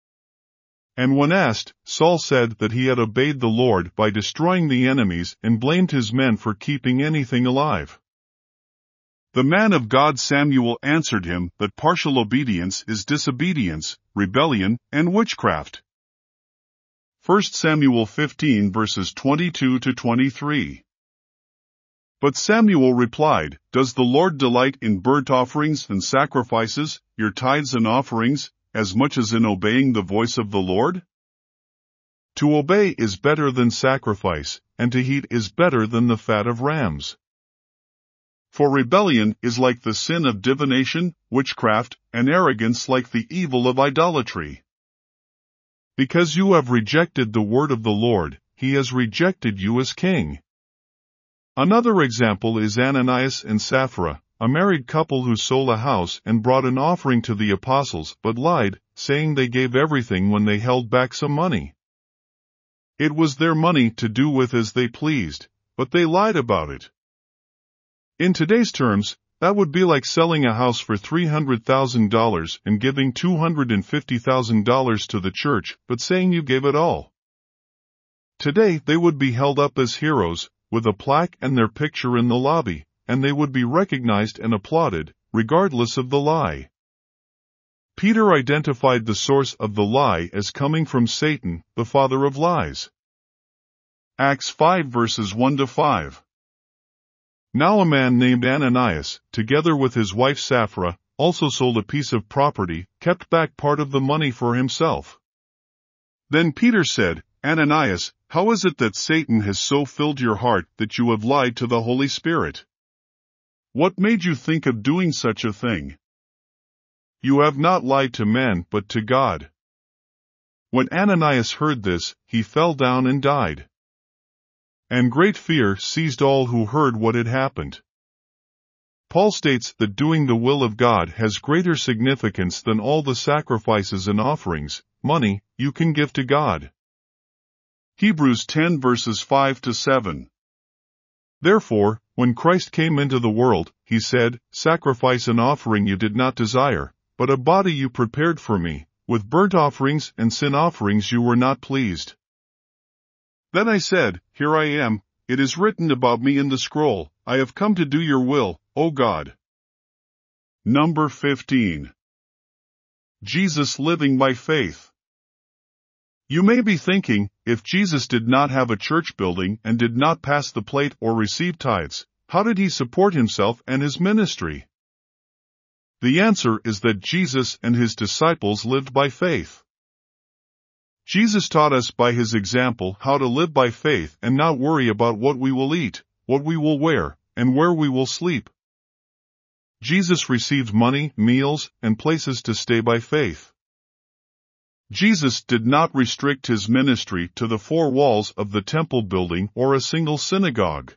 And when asked, Saul said that he had obeyed the Lord by destroying the enemies and blamed his men for keeping anything alive. The man of God Samuel answered him that partial obedience is disobedience, rebellion, and witchcraft. 1 Samuel 15 verses 22 to 23. But Samuel replied, Does the Lord delight in burnt offerings and sacrifices, your tithes and offerings, as much as in obeying the voice of the Lord? To obey is better than sacrifice, and to heed is better than the fat of rams. For rebellion is like the sin of divination, witchcraft, and arrogance like the evil of idolatry. Because you have rejected the word of the Lord, He has rejected you as king. Another example is Ananias and Sapphira, a married couple who sold a house and brought an offering to the apostles but lied, saying they gave everything when they held back some money. It was their money to do with as they pleased, but they lied about it. In today's terms, that would be like selling a house for $300,000 and giving $250,000 to the church but saying you gave it all. Today they would be held up as heroes, with a plaque and their picture in the lobby, and they would be recognized and applauded, regardless of the lie. Peter identified the source of the lie as coming from Satan, the father of lies. Acts 5 verses 1 to 5. Now a man named Ananias, together with his wife Sapphira, also sold a piece of property, kept back part of the money for himself. Then Peter said, Ananias, how is it that Satan has so filled your heart that you have lied to the Holy Spirit? What made you think of doing such a thing? You have not lied to men but to God. When Ananias heard this, he fell down and died. And great fear seized all who heard what had happened. Paul states that doing the will of God has greater significance than all the sacrifices and offerings, money, you can give to God. Hebrews 10 verses 5 to 7. Therefore, when Christ came into the world, He said, Sacrifice and offering you did not desire, but a body you prepared for me, with burnt offerings and sin offerings you were not pleased. Then I said, Here I am, it is written about me in the scroll, I have come to do your will, O God. Number 15. Jesus living by faith. You may be thinking, if Jesus did not have a church building and did not pass the plate or receive tithes, how did He support Himself and His ministry? The answer is that Jesus and His disciples lived by faith. Jesus taught us by His example how to live by faith and not worry about what we will eat, what we will wear, and where we will sleep. Jesus received money, meals, and places to stay by faith. Jesus did not restrict His ministry to the four walls of the temple building or a single synagogue.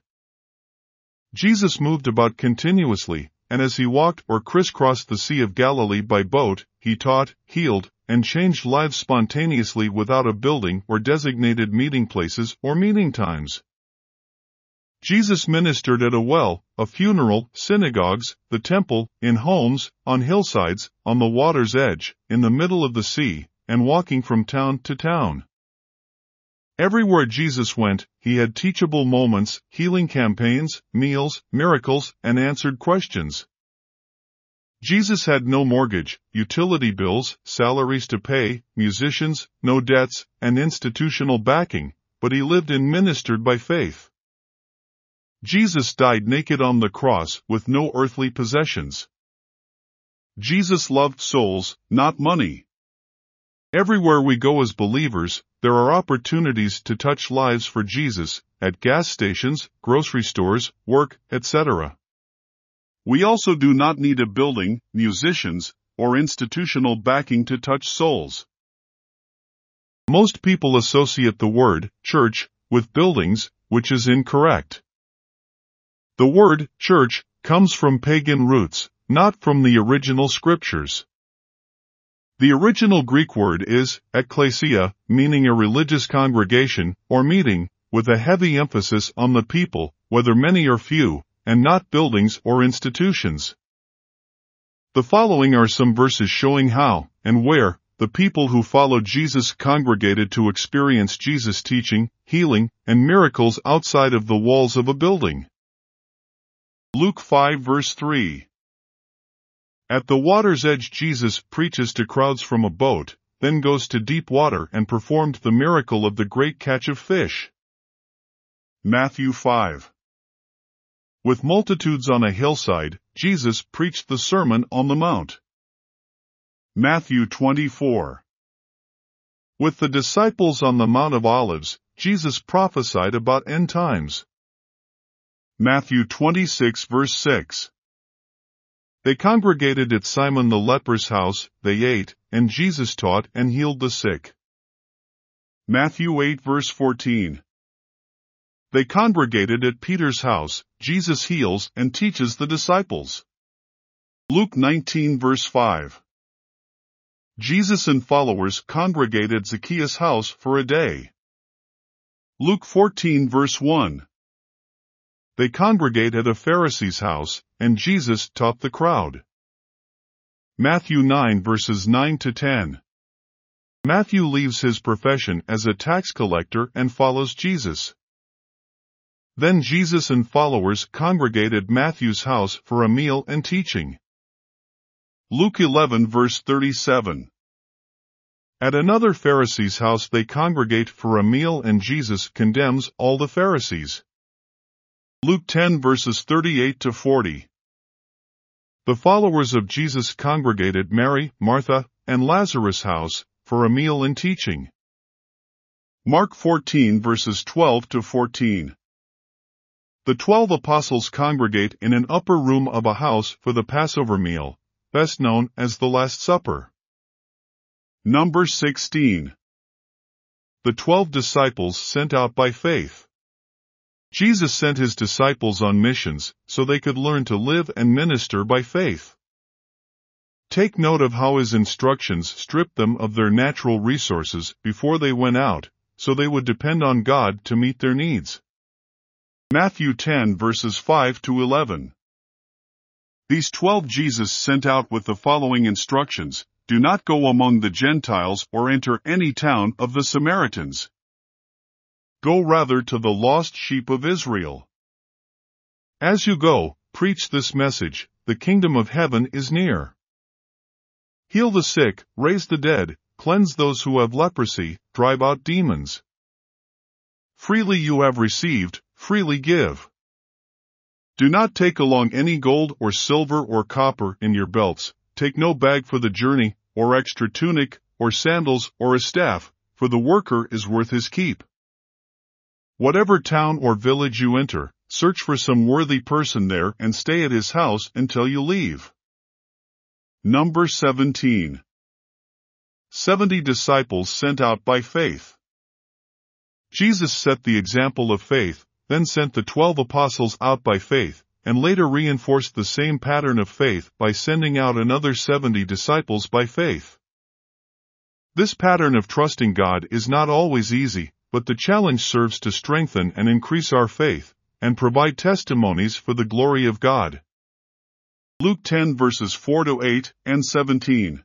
Jesus moved about continuously, and as He walked or crisscrossed the Sea of Galilee by boat, He taught, healed, and changed lives spontaneously without a building or designated meeting places or meeting times. Jesus ministered at a well, a funeral, synagogues, the temple, in homes, on hillsides, on the water's edge, in the middle of the sea, and walking from town to town. Everywhere Jesus went, he had teachable moments, healing campaigns, meals, miracles, and answered questions. Jesus had no mortgage, utility bills, salaries to pay, musicians, no debts, and institutional backing, but he lived and ministered by faith. Jesus died naked on the cross with no earthly possessions. Jesus loved souls, not money. Everywhere we go as believers, there are opportunities to touch lives for Jesus, at gas stations, grocery stores, work, etc. We also do not need a building, musicians, or institutional backing to touch souls. Most people associate the word church with buildings, which is incorrect. The word church comes from pagan roots, not from the original scriptures. The original Greek word is ekklesia, meaning a religious congregation or meeting, with a heavy emphasis on the people, whether many or few, and not buildings or institutions. The following are some verses showing how, and where, the people who followed Jesus congregated to experience Jesus' teaching, healing, and miracles outside of the walls of a building. Luke 5 verse 3. At the water's edge Jesus preaches to crowds from a boat, then goes to deep water and performed the miracle of the great catch of fish. Matthew 5. With multitudes on a hillside, Jesus preached the Sermon on the Mount. Matthew 24. With the disciples on the Mount of Olives, Jesus prophesied about end times. Matthew 26 verse 6. They congregated at Simon the leper's house, they ate, and Jesus taught and healed the sick. Matthew 8 verse 14. They congregated at Peter's house, Jesus heals and teaches the disciples. Luke 19 verse 5. Jesus and followers congregate at Zacchaeus' house for a day. Luke 14 verse 1. They congregate at a Pharisee's house, and Jesus taught the crowd. Matthew 9 verses 9 to 10. Matthew leaves his profession as a tax collector and follows Jesus. Then Jesus and followers congregate at Matthew's house for a meal and teaching. Luke 11 verse 37. At another Pharisee's house they congregate for a meal and Jesus condemns all the Pharisees. Luke 10 verses 38 to 40. The followers of Jesus congregated Mary, Martha, and Lazarus' house for a meal and teaching. Mark 14 verses 12 to 14. The 12 apostles congregate in an upper room of a house for the Passover meal, best known as the Last Supper. Number 16. The 12 disciples sent out by faith. Jesus sent his disciples on missions so they could learn to live and minister by faith. Take note of how his instructions stripped them of their natural resources before they went out, so they would depend on God to meet their needs. Matthew 10 verses 5 to 11. These 12 Jesus sent out with the following instructions: do not go among the Gentiles or enter any town of the Samaritans. Go rather to the lost sheep of Israel. As you go, preach this message: the kingdom of heaven is near. Heal the sick, raise the dead, cleanse those who have leprosy, drive out demons. Freely you have received, freely give. Do not take along any gold or silver or copper in your belts, take no bag for the journey, or extra tunic, or sandals, or a staff, for the worker is worth his keep. Whatever town or village you enter, search for some worthy person there and stay at his house until you leave. Number 17. 70 disciples sent out by faith. Jesus set the example of faith, then sent the 12 apostles out by faith, and later reinforced the same pattern of faith by sending out another 70 disciples by faith. This pattern of trusting God is not always easy, but the challenge serves to strengthen and increase our faith, and provide testimonies for the glory of God. Luke 10 verses 4-8 and 17.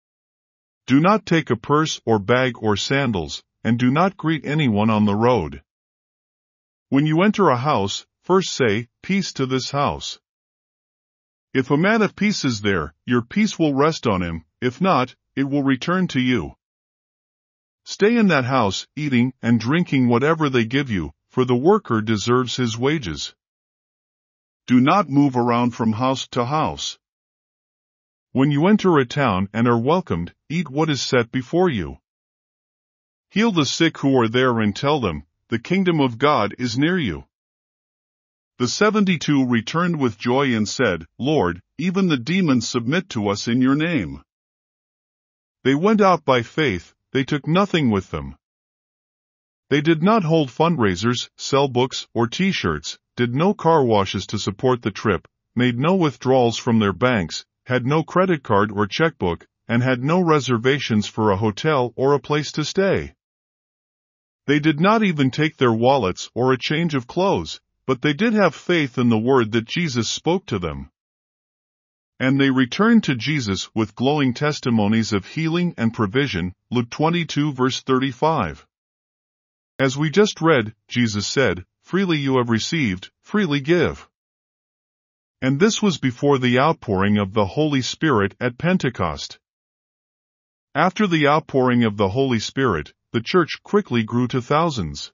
Do not take a purse or bag or sandals, and do not greet anyone on the road. When you enter a house, first say, "Peace to this house." If a man of peace is there, your peace will rest on him; if not, it will return to you. Stay in that house, eating and drinking whatever they give you, for the worker deserves his wages. Do not move around from house to house. When you enter a town and are welcomed, eat what is set before you. Heal the sick who are there and tell them, "The kingdom of God is near you." The 72 returned with joy and said, "Lord, even the demons submit to us in your name." They went out by faith, they took nothing with them. They did not hold fundraisers, sell books or t-shirts, did no car washes to support the trip, made no withdrawals from their banks, had no credit card or checkbook, and had no reservations for a hotel or a place to stay. They did not even take their wallets or a change of clothes, but they did have faith in the word that Jesus spoke to them. And they returned to Jesus with glowing testimonies of healing and provision. Luke 22 verse 35. As we just read, Jesus said, "Freely you have received, freely give." And this was before the outpouring of the Holy Spirit at Pentecost. After the outpouring of the Holy Spirit, the church quickly grew to thousands.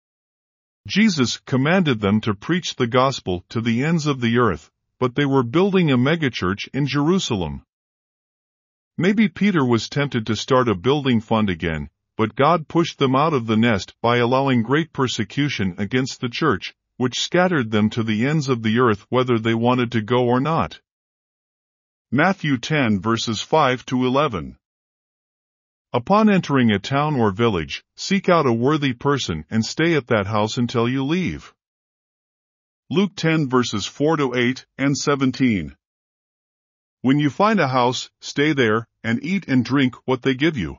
Jesus commanded them to preach the gospel to the ends of the earth, but they were building a megachurch in Jerusalem. Maybe Peter was tempted to start a building fund again, but God pushed them out of the nest by allowing great persecution against the church, which scattered them to the ends of the earth whether they wanted to go or not. Matthew 10 verses 5-11. Upon entering a town or village, seek out a worthy person and stay at that house until you leave. Luke 10 verses 4-8 and 17. When you find a house, stay there, and eat and drink what they give you.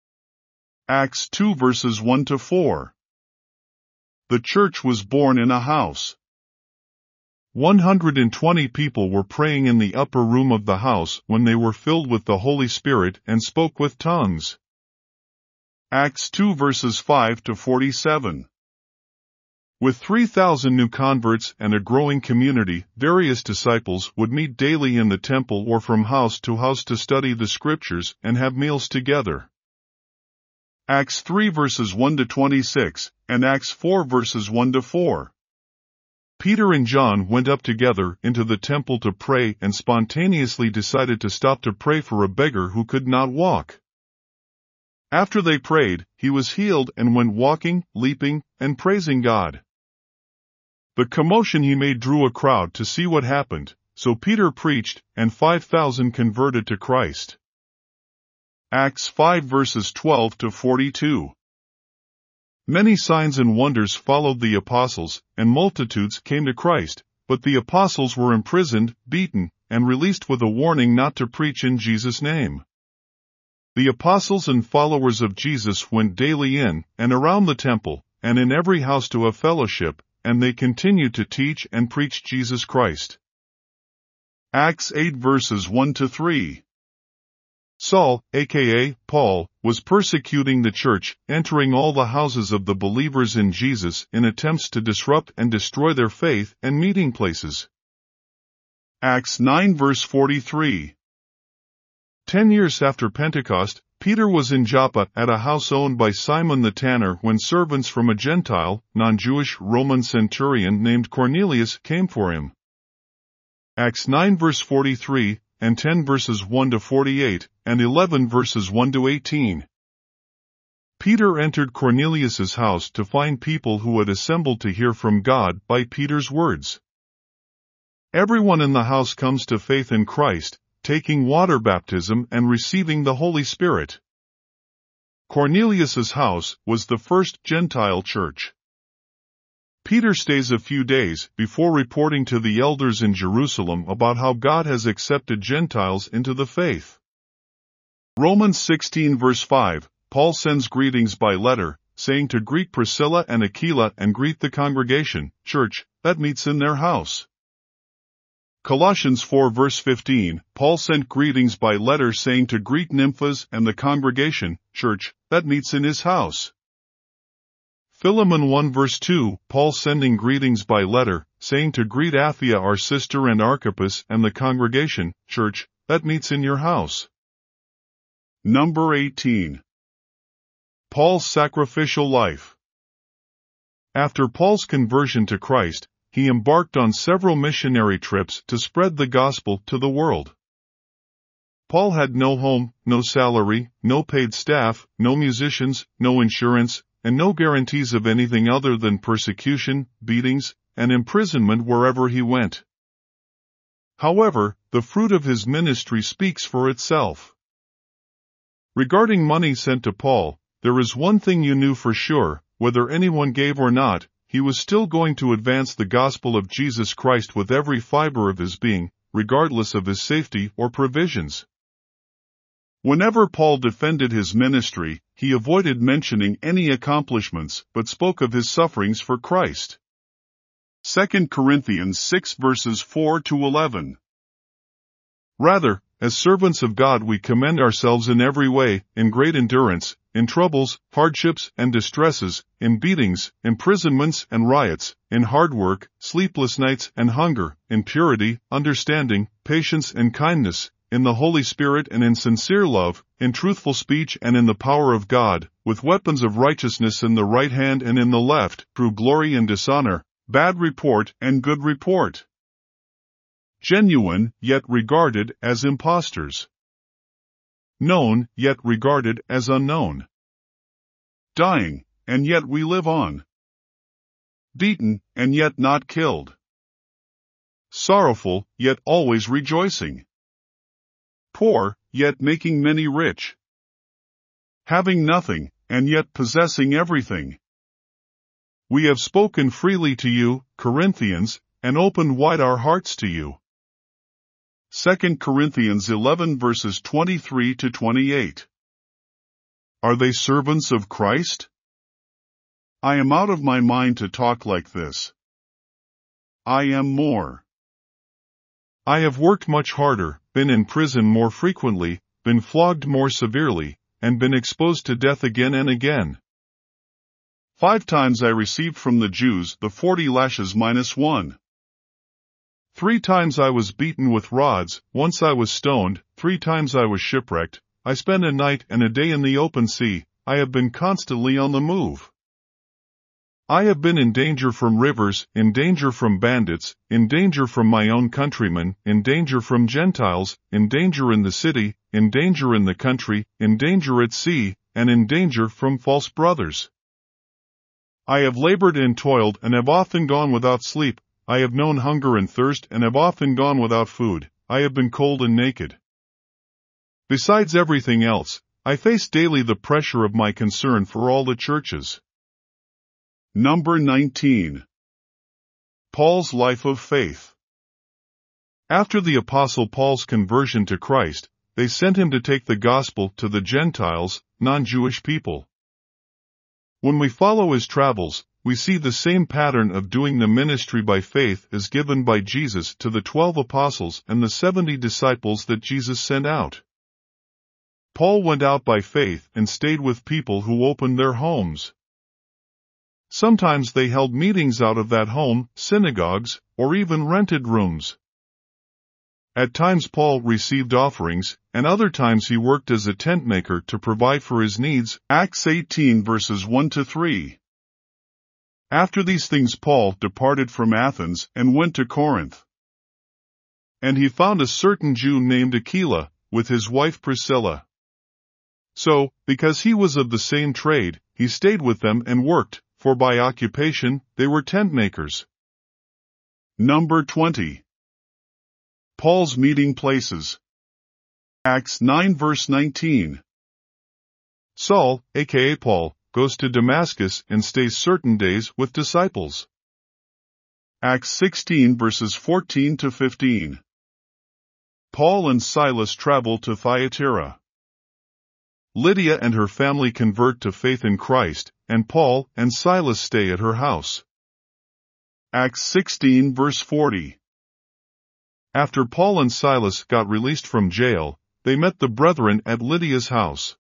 Acts 2 verses 1-4. The church was born in a house. 120 people were praying in the upper room of the house when they were filled with the Holy Spirit and spoke with tongues. Acts 2 verses 5-47. With 3,000 new converts and a growing community, various disciples would meet daily in the temple or from house to house to study the scriptures and have meals together. Acts 3 verses 1-26, and Acts 4 verses 1-4. Peter and John went up together into the temple to pray and spontaneously decided to stop to pray for a beggar who could not walk. After they prayed, he was healed and went walking, leaping, and praising God. The commotion he made drew a crowd to see what happened, so Peter preached, and 5,000 converted to Christ. Acts 5 verses 12-42. Many signs and wonders followed the apostles, and multitudes came to Christ, but the apostles were imprisoned, beaten, and released with a warning not to preach in Jesus' name. The apostles and followers of Jesus went daily in and around the temple, and in every house to have fellowship, and they continued to teach and preach Jesus Christ. Acts 8 verses 1-3. Saul, aka Paul, was persecuting the church, entering all the houses of the believers in Jesus in attempts to disrupt and destroy their faith and meeting places. Acts 9 verse 43. 10 years after Pentecost, Peter was in Joppa at a house owned by Simon the tanner when servants from a Gentile, non-Jewish Roman centurion named Cornelius came for him. Acts 9 verse 43, and 10 verses 1-48, and 11 verses 1-18. Peter entered Cornelius's house to find people who had assembled to hear from God by Peter's words. Everyone in the house comes to faith in Christ, taking water baptism and receiving the Holy Spirit. Cornelius's house was the first Gentile church. Peter stays a few days before reporting to the elders in Jerusalem about how God has accepted Gentiles into the faith. Romans 16 verse 5, Paul sends greetings by letter, saying to greet Priscilla and Aquila and greet the congregation, church, that meets in their house. Colossians 4 verse 15, Paul sent greetings by letter saying to greet Nymphas and the congregation, church, that meets in his house. Philemon 1 verse 2, Paul sending greetings by letter, saying to greet Aphia our sister and Archippus and the congregation, church, that meets in your house. Number 18. Paul's sacrificial life. After Paul's conversion to Christ, he embarked on several missionary trips to spread the gospel to the world. Paul had no home, no salary, no paid staff, no musicians, no insurance, and no guarantees of anything other than persecution, beatings, and imprisonment wherever he went. However, the fruit of his ministry speaks for itself. Regarding money sent to Paul, there is one thing you knew for sure, whether anyone gave or not, he was still going to advance the gospel of Jesus Christ with every fiber of his being, regardless of his safety or provisions. Whenever Paul defended his ministry, he avoided mentioning any accomplishments but spoke of his sufferings for Christ. 2 Corinthians 6 verses 4 to 11. Rather, as servants of God we commend ourselves in every way, in great endurance, in troubles, hardships, and distresses, in beatings, imprisonments and riots, in hard work, sleepless nights and hunger, in purity, understanding, patience and kindness, in the Holy Spirit and in sincere love, in truthful speech and in the power of God, with weapons of righteousness in the right hand and in the left, through glory and dishonor, bad report and good report. Genuine, yet regarded as impostors. Known, yet regarded as unknown. Dying, and yet we live on. Beaten, and yet not killed. Sorrowful, yet always rejoicing. Poor, yet making many rich. Having nothing, and yet possessing everything. We have spoken freely to you, Corinthians, and opened wide our hearts to you. 2 Corinthians 11 verses 23 to 28. Are they servants of Christ? I am out of my mind to talk like this. I am more. I have worked much harder, been in prison more frequently, been flogged more severely, and been exposed to death again and again. 5 times I received from the Jews the 40 lashes minus 1. 3 times I was beaten with rods, once I was stoned, 3 times I was shipwrecked, I spent a night and a day in the open sea, I have been constantly on the move. I have been in danger from rivers, in danger from bandits, in danger from my own countrymen, in danger from Gentiles, in danger in the city, in danger in the country, in danger at sea, and in danger from false brothers. I have labored and toiled and have often gone without sleep. I have known hunger and thirst and have often gone without food. I have been cold and naked. Besides everything else, I face daily the pressure of my concern for all the churches. Number 19. Paul's life of faith. After the Apostle Paul's conversion to Christ, they sent him to take the gospel to the Gentiles, non-Jewish people. When we follow his travels, we see the same pattern of doing the ministry by faith as given by Jesus to the 12 apostles and the 70 disciples that Jesus sent out. Paul went out by faith and stayed with people who opened their homes. Sometimes they held meetings out of that home, synagogues, or even rented rooms. At times Paul received offerings, and other times he worked as a tent maker to provide for his needs. Acts 18 verses 1 to 3. After these things Paul departed from Athens and went to Corinth. And he found a certain Jew named Aquila, with his wife Priscilla. So, because he was of the same trade, he stayed with them and worked, for by occupation they were tent makers. Number 20. Paul's meeting places. Acts 9 verse 19. Saul, aka Paul, goes to Damascus and stays certain days with disciples. Acts 16 verses 14 to 15. Paul and Silas travel to Thyatira. Lydia and her family convert to faith in Christ, and Paul and Silas stay at her house. Acts 16 verse 40. After Paul and Silas got released from jail, they met the brethren at Lydia's house.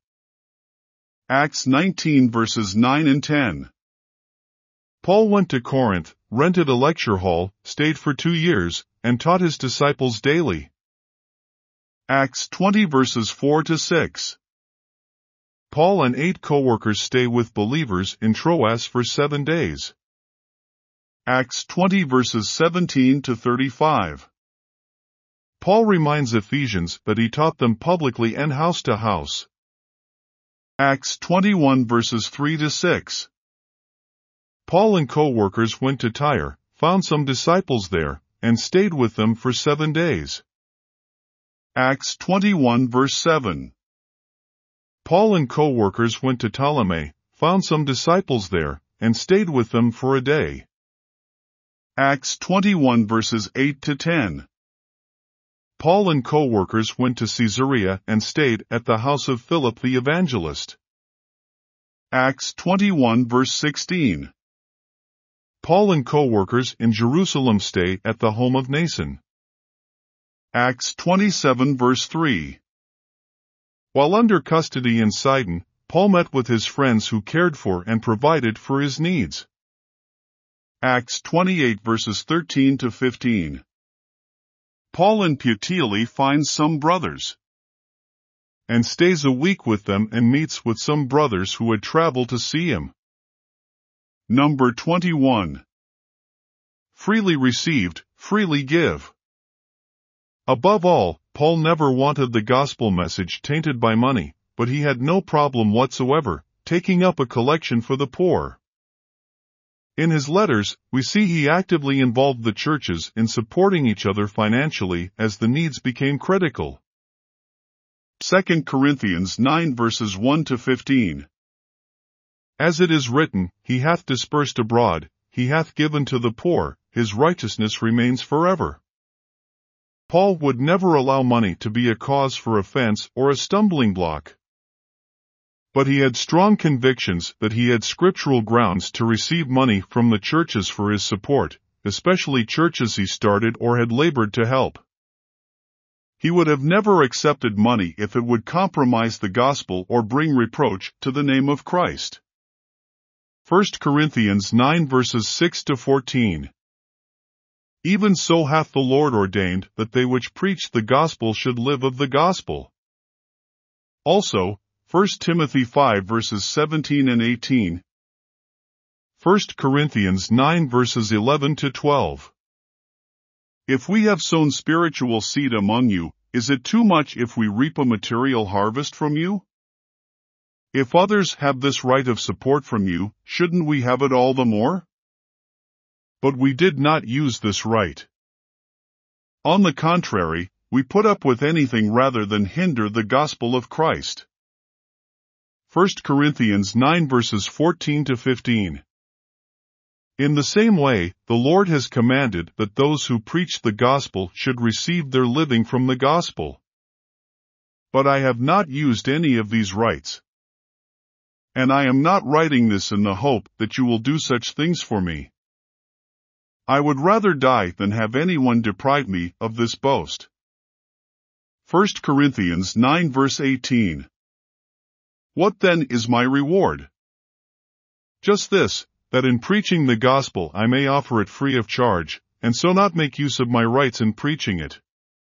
Acts 19 verses 9 and 10. Paul went to Corinth, rented a lecture hall, stayed for 2 years, and taught his disciples daily. Acts 20 verses 4 to 6. Paul and 8 co-workers stay with believers in Troas for 7 days. Acts 20 verses 17 to 35. Paul reminds Ephesians that he taught them publicly and house to house. Acts 21 verses 3 to 6. Paul and co-workers went to Tyre, found some disciples there, and stayed with them for 7 days. Acts 21 verse 7. Paul and co-workers went to Ptolemy, found some disciples there, and stayed with them for a day. Acts 21 verses 8 to 10. Paul and co-workers went to Caesarea and stayed at the house of Philip the evangelist. Acts 21 verse 16. Paul and co-workers in Jerusalem stay at the home of Mnason. Acts 27 verse 3. While under custody in Sidon, Paul met with his friends who cared for and provided for his needs. Acts 28 verses 13 to 15. Paul in Puteoli finds some brothers and stays a week with them and meets with some brothers who had traveled to see him. Number 21. Freely received, freely give. Above all, Paul never wanted the gospel message tainted by money, but he had no problem whatsoever taking up a collection for the poor. In his letters, we see he actively involved the churches in supporting each other financially as the needs became critical. 2 Corinthians 9 verses 1 to 15. As it is written, he hath dispersed abroad, he hath given to the poor, his righteousness remains forever. Paul would never allow money to be a cause for offense or a stumbling block. But he had strong convictions that he had scriptural grounds to receive money from the churches for his support, especially churches he started or had labored to help. He would have never accepted money if it would compromise the gospel or bring reproach to the name of Christ. 1 Corinthians 9 verses 6 to 14. Even so hath the Lord ordained that they which preach the gospel should live of the gospel. Also, 1 Timothy 5 verses 17 and 18. 1 Corinthians 9 verses 11 to 12. If we have sown spiritual seed among you, is it too much if we reap a material harvest from you? If others have this right of support from you, shouldn't we have it all the more? But we did not use this right. On the contrary, we put up with anything rather than hinder the gospel of Christ. 1 Corinthians 9 verses 14 to 15. In the same way, the Lord has commanded that those who preach the gospel should receive their living from the gospel. But I have not used any of these rights. And I am not writing this in the hope that you will do such things for me. I would rather die than have anyone deprive me of this boast. 1 Corinthians 9 verse 18. What then is my reward? Just this, that in preaching the gospel I may offer it free of charge, and so not make use of my rights in preaching it.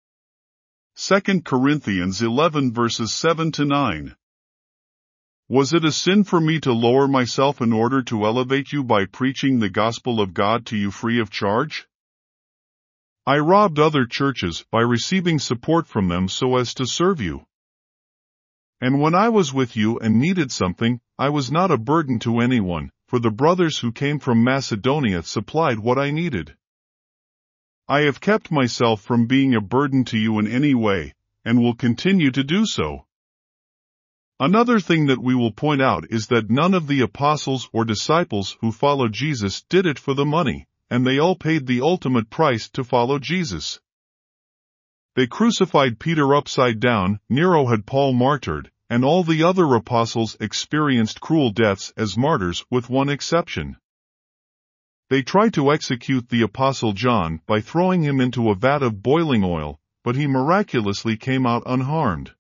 2 Corinthians 11 verses 7 to 9. Was it a sin for me to lower myself in order to elevate you by preaching the gospel of God to you free of charge? I robbed other churches by receiving support from them so as to serve you. And when I was with you and needed something, I was not a burden to anyone, for the brothers who came from Macedonia supplied what I needed. I have kept myself from being a burden to you in any way, and will continue to do so. Another thing that we will point out is that none of the apostles or disciples who followed Jesus did it for the money, and they all paid the ultimate price to follow Jesus. They crucified Peter upside down, Nero had Paul martyred, and all the other apostles experienced cruel deaths as martyrs with one exception. They tried to execute the Apostle John by throwing him into a vat of boiling oil, but he miraculously came out unharmed.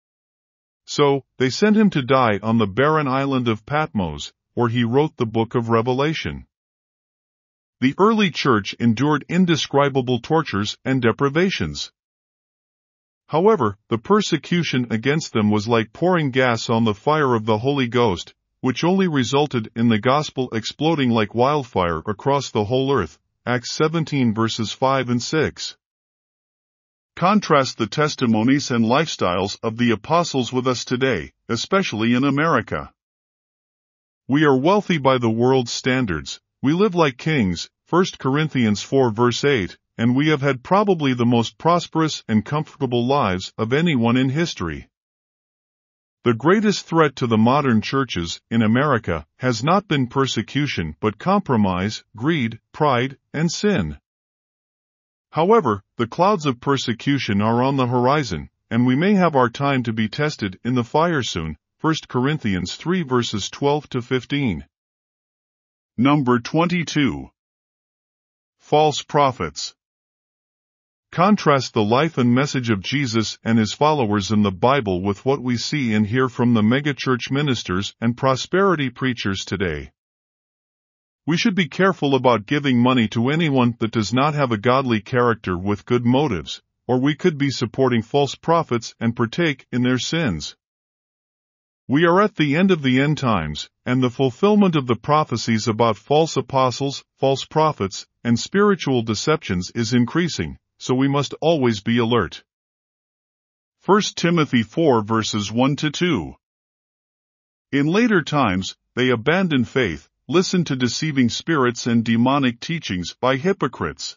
So, they sent him to die on the barren island of Patmos, where he wrote the book of Revelation. The early church endured indescribable tortures and deprivations. However, the persecution against them was like pouring gas on the fire of the Holy Ghost, which only resulted in the gospel exploding like wildfire across the whole earth. Acts 17 verses 5 and 6. Contrast the testimonies and lifestyles of the apostles with us today, especially in America. We are wealthy by the world's standards, we live like kings, 1 Corinthians 4 verse 8, and we have had probably the most prosperous and comfortable lives of anyone in history. The greatest threat to the modern churches in America has not been persecution but compromise, greed, pride, and sin. However, the clouds of persecution are on the horizon, and we may have our time to be tested in the fire soon. 1 Corinthians 3 verses 12 to 15. Number 22. False prophets. Contrast the life and message of Jesus and his followers in the Bible with what we see and hear from the megachurch ministers and prosperity preachers today. We should be careful about giving money to anyone that does not have a godly character with good motives, or we could be supporting false prophets and partake in their sins. We are at the end of the end times, and the fulfillment of the prophecies about false apostles, false prophets, and spiritual deceptions is increasing, so we must always be alert. 1 Timothy 4 verses 1 to 2. In later times, they abandoned faith, listened to deceiving spirits and demonic teachings by hypocrites.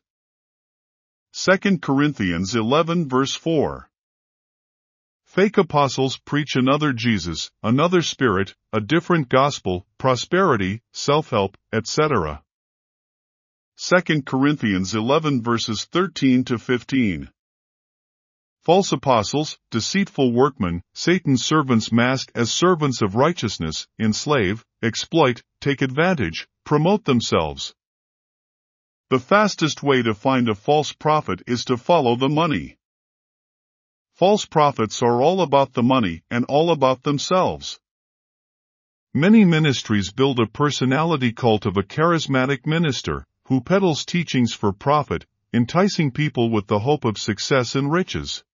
2 Corinthians 11 verse 4. Fake apostles preach another Jesus, another spirit, a different gospel, prosperity, self-help, etc. 2 Corinthians 11 verses 13 to 15. False apostles, deceitful workmen, Satan's servants masked as servants of righteousness, enslave, exploit, take advantage, promote themselves. The fastest way to find a false prophet is to follow the money. False prophets are all about the money and all about themselves. Many ministries build a personality cult of a charismatic minister, who peddles teachings for profit, enticing people with the hope of success and riches.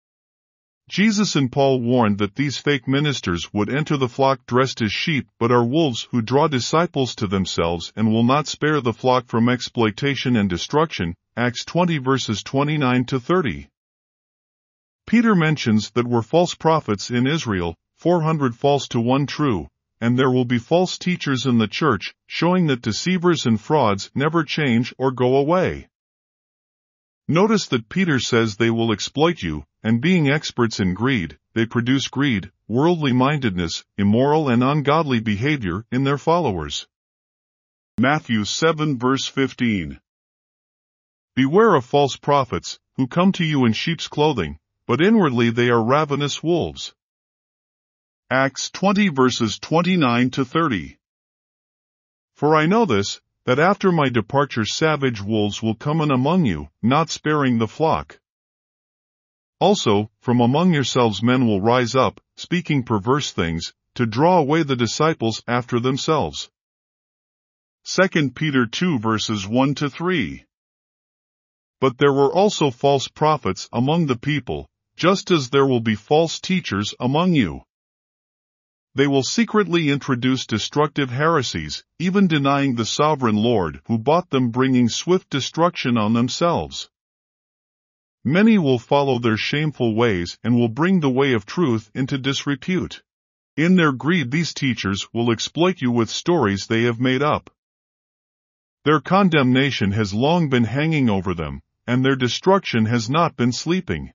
Jesus and Paul warned that these fake ministers would enter the flock dressed as sheep but are wolves who draw disciples to themselves and will not spare the flock from exploitation and destruction. Acts 20 verses 29 to 30. Peter mentions that were false prophets in Israel, 400 false to 1 true, and there will be false teachers in the church, showing that deceivers and frauds never change or go away. Notice that Peter says they will exploit you, and being experts in greed, they produce greed, worldly mindedness, immoral and ungodly behavior in their followers. Matthew 7 verse 15. Beware of false prophets, who come to you in sheep's clothing, but inwardly they are ravenous wolves. Acts 20 verses 29 to 30. For I know this, that after my departure savage wolves will come in among you, not sparing the flock. Also, from among yourselves men will rise up, speaking perverse things, to draw away the disciples after themselves. 2 Peter 2 verses 1 to 3. But there were also false prophets among the people, just as there will be false teachers among you. They will secretly introduce destructive heresies, even denying the sovereign Lord who bought them, bringing swift destruction on themselves. Many will follow their shameful ways and will bring the way of truth into disrepute. In their greed these teachers will exploit you with stories they have made up. Their condemnation has long been hanging over them, and their destruction has not been sleeping.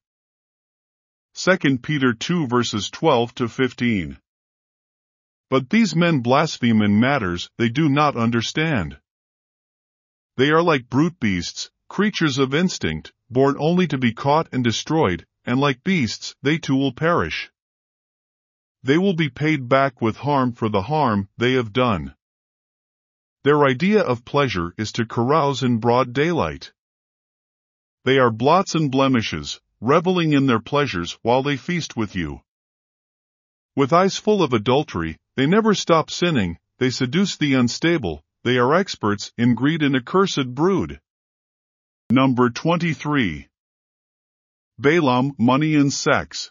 2 Peter 2 verses 12 to 15. But these men blaspheme in matters they do not understand. They are like brute beasts, creatures of instinct, born only to be caught and destroyed, and like beasts they too will perish. they will be paid back with harm for the harm they have done. Their idea of pleasure is to carouse in broad daylight. They are blots and blemishes, reveling in their pleasures while they feast with you. With eyes full of adultery, they never stop sinning, they seduce the unstable, they are experts in greed and accursed brood. Number 23. Balaam, money and sex.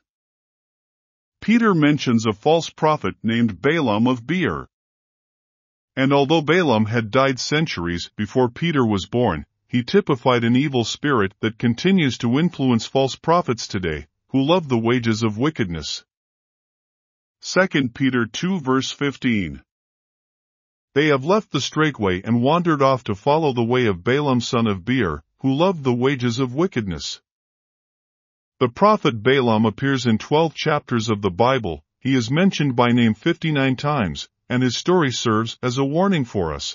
Peter mentions a false prophet named Balaam of Beer. And although Balaam had died centuries before Peter was born, he typified an evil spirit that continues to influence false prophets today, who love the wages of wickedness. 2 Peter 2 verse 15. They have left the straight way and wandered off to follow the way of Balaam son of Beer, who loved the wages of wickedness. The prophet Balaam appears in 12 chapters of the Bible. He is mentioned by name 59 times, and his story serves as a warning for us.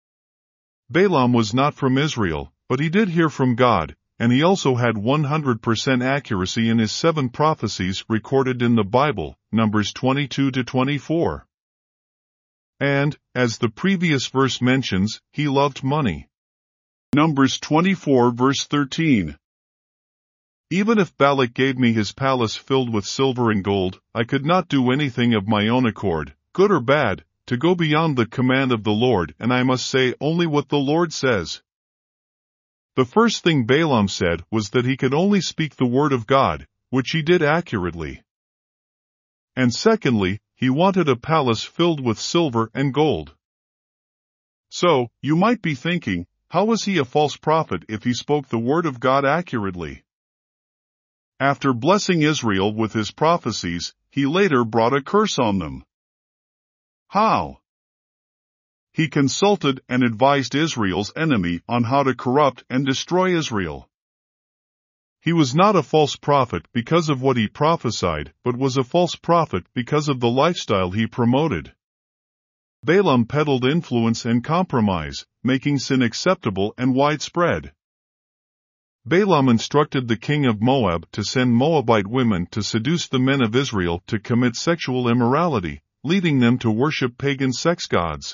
Balaam was not from Israel, but he did hear from God, and he also had 100% accuracy in his 7 prophecies recorded in the Bible, Numbers 22 to 24. And, as the previous verse mentions, he loved money. Numbers 24 verse 13. Even if Balak gave me his palace filled with silver and gold, I could not do anything of my own accord, good or bad, to go beyond the command of the Lord, and I must say only what the Lord says. The first thing Balaam said was that he could only speak the word of God, which he did accurately. And secondly, he wanted a palace filled with silver and gold. So, you might be thinking, how was he a false prophet if he spoke the word of God accurately? After blessing Israel with his prophecies, he later brought a curse on them. How? He consulted and advised Israel's enemy on how to corrupt and destroy Israel. He was not a false prophet because of what he prophesied, but was a false prophet because of the lifestyle he promoted. Balaam peddled influence and compromise, making sin acceptable and widespread. Balaam instructed the king of Moab to send Moabite women to seduce the men of Israel to commit sexual immorality, leading them to worship pagan sex gods.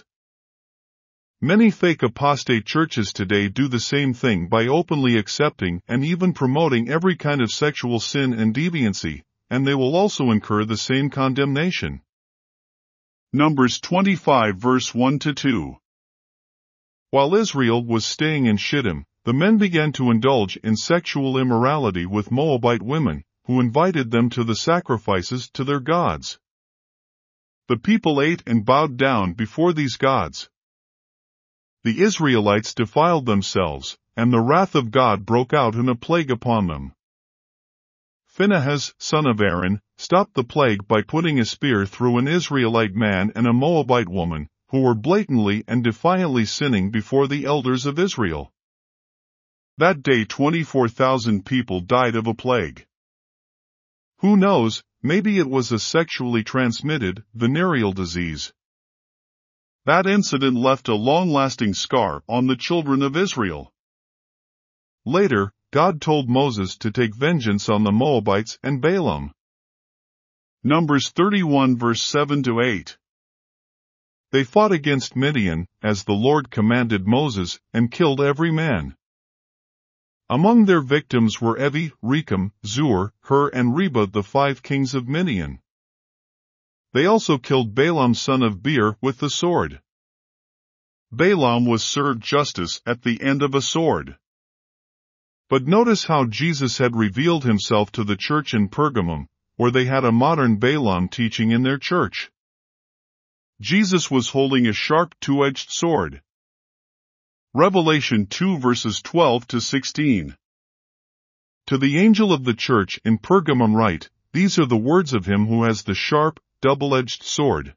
Many fake apostate churches today do the same thing by openly accepting and even promoting every kind of sexual sin and deviancy, and they will also incur the same condemnation. Numbers 25 verse 1 to 2. While Israel was staying in Shittim, the men began to indulge in sexual immorality with Moabite women, who invited them to the sacrifices to their gods. The people ate and bowed down before these gods. The Israelites defiled themselves, and the wrath of God broke out in a plague upon them. Phinehas, son of Aaron, stopped the plague by putting a spear through an Israelite man and a Moabite woman, who were blatantly and defiantly sinning before the elders of Israel. That day 24,000 people died of a plague. Who knows, maybe it was a sexually transmitted, venereal disease. That incident left a long-lasting scar on the children of Israel. Later, God told Moses to take vengeance on the Moabites and Balaam. Numbers 31 verse 7 to 8. They fought against Midian, as the Lord commanded Moses, and killed every man. Among their victims were Evi, Rechem, Zur, Hur and Reba, the 5 kings of Midian. They also killed Balaam son of Beer with the sword. Balaam was served justice at the end of a sword. But notice how Jesus had revealed himself to the church in Pergamum, where they had a modern Balaam teaching in their church. Jesus was holding a sharp 2-edged sword. Revelation 2 verses 12 to 16. To the angel of the church in Pergamum write, these are the words of him who has the sharp, double-edged sword.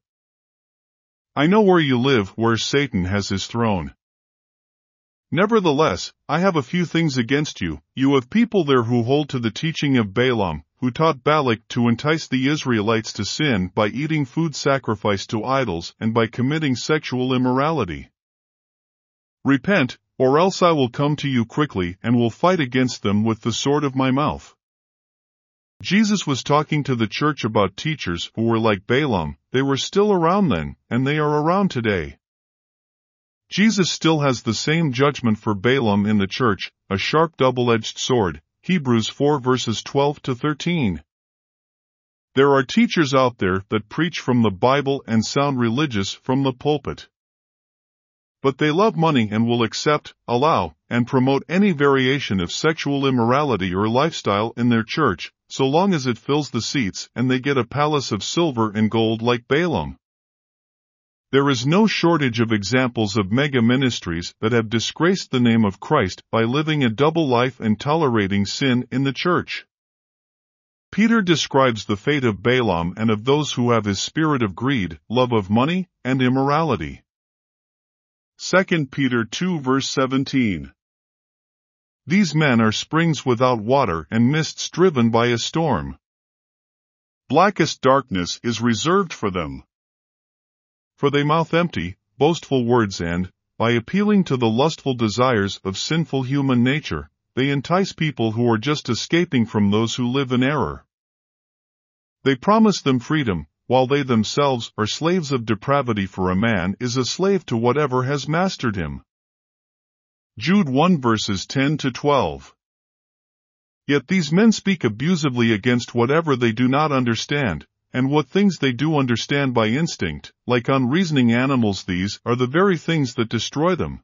I know where you live, where Satan has his throne. Nevertheless, I have a few things against you. You have people there who hold to the teaching of Balaam, who taught Balak to entice the Israelites to sin by eating food sacrificed to idols and by committing sexual immorality. Repent, or else I will come to you quickly and will fight against them with the sword of my mouth. Jesus was talking to the church about teachers who were like Balaam. They were still around then, and they are around today. Jesus still has the same judgment for Balaam in the church, a sharp double-edged sword. Hebrews 4 verses 12 to 13. There are teachers out there that preach from the Bible and sound religious from the pulpit. But they love money and will accept, allow, and promote any variation of sexual immorality or lifestyle in their church, so long as it fills the seats and they get a palace of silver and gold like Balaam. There is no shortage of examples of mega ministries that have disgraced the name of Christ by living a double life and tolerating sin in the church. Peter describes the fate of Balaam and of those who have his spirit of greed, love of money, and immorality. 2 Peter 2 verse 17. These men are springs without water and mists driven by a storm. Blackest darkness is reserved for them. For they mouth empty, boastful words and, by appealing to the lustful desires of sinful human nature, they entice people who are just escaping from those who live in error. They promise them freedom, while they themselves are slaves of depravity, for a man is a slave to whatever has mastered him. Jude 1 verses 10 to 12. Yet these men speak abusively against whatever they do not understand, and what things they do understand by instinct, like unreasoning animals. These are the very things that destroy them.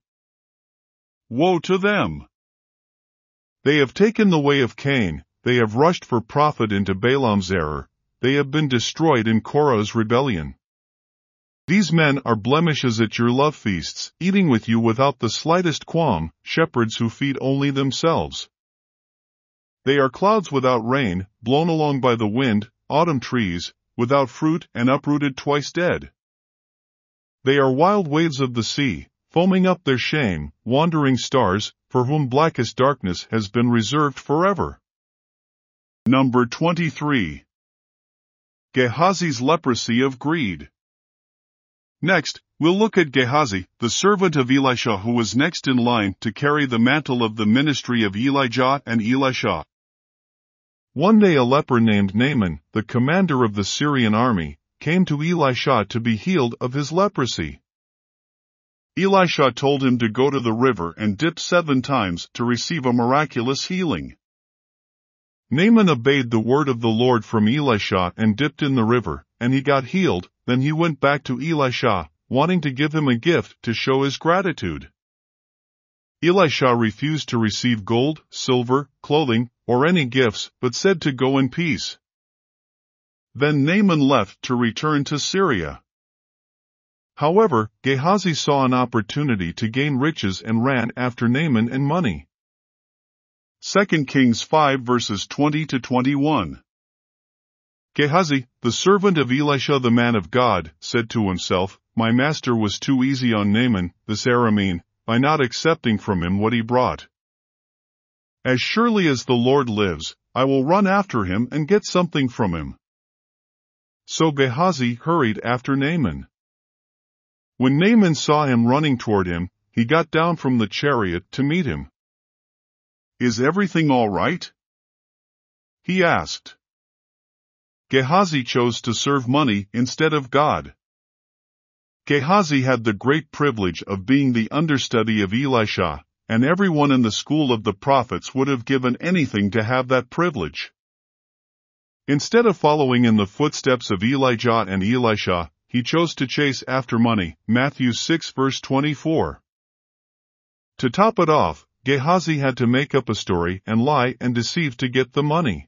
Woe to them! They have taken the way of Cain, they have rushed for profit into Balaam's error, they have been destroyed in Korah's rebellion. These men are blemishes at your love feasts, eating with you without the slightest qualm, shepherds who feed only themselves. They are clouds without rain, blown along by the wind, autumn trees, without fruit and uprooted twice dead. They are wild waves of the sea, foaming up their shame, wandering stars, for whom blackest darkness has been reserved forever. Number 23. Gehazi's leprosy of greed. Next, we'll look at Gehazi, the servant of Elisha, who was next in line to carry the mantle of the ministry of Elijah and Elisha. One day a leper named Naaman, the commander of the Syrian army, came to Elisha to be healed of his leprosy. Elisha told him to go to the river and dip 7 times to receive a miraculous healing. Naaman obeyed the word of the Lord from Elisha and dipped in the river, and he got healed. Then he went back to Elisha, wanting to give him a gift to show his gratitude. Elisha refused to receive gold, silver, clothing, or any gifts, but said to go in peace. Then Naaman left to return to Syria. However, Gehazi saw an opportunity to gain riches and ran after Naaman and money. 2 Kings 5 verses 20 to 21. Gehazi, the servant of Elisha the man of God, said to himself, "My master was too easy on Naaman, this Aramean, by not accepting from him what he brought. As surely as the Lord lives, I will run after him and get something from him." So Gehazi hurried after Naaman. When Naaman saw him running toward him, he got down from the chariot to meet him. "Is everything all right?" he asked. Gehazi chose to serve money instead of God. Gehazi had the great privilege of being the understudy of Elisha, and everyone in the school of the prophets would have given anything to have that privilege. Instead of following in the footsteps of Elijah and Elisha, he chose to chase after money. Matthew 6 verse 24. To top it off, Gehazi had to make up a story and lie and deceive to get the money.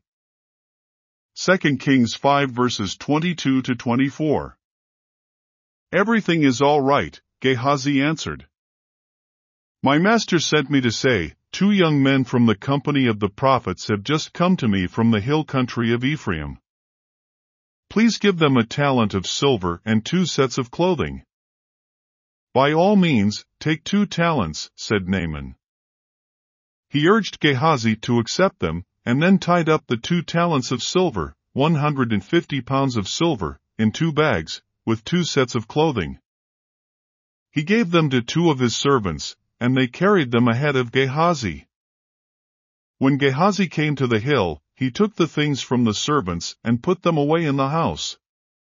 2 Kings 5 verses 22 to 24. "Everything is all right," Gehazi answered. "My master sent me to say, 2 young men from the company of the prophets have just come to me from the hill country of Ephraim. Please give them a talent of silver and 2 sets of clothing." "By all means, take 2 talents, said Naaman. He urged Gehazi to accept them, and then tied up the 2 talents of silver, 150 pounds of silver, in 2 bags, with 2 sets of clothing. He gave them to 2 of his servants, and they carried them ahead of Gehazi. When Gehazi came to the hill, he took the things from the servants and put them away in the house.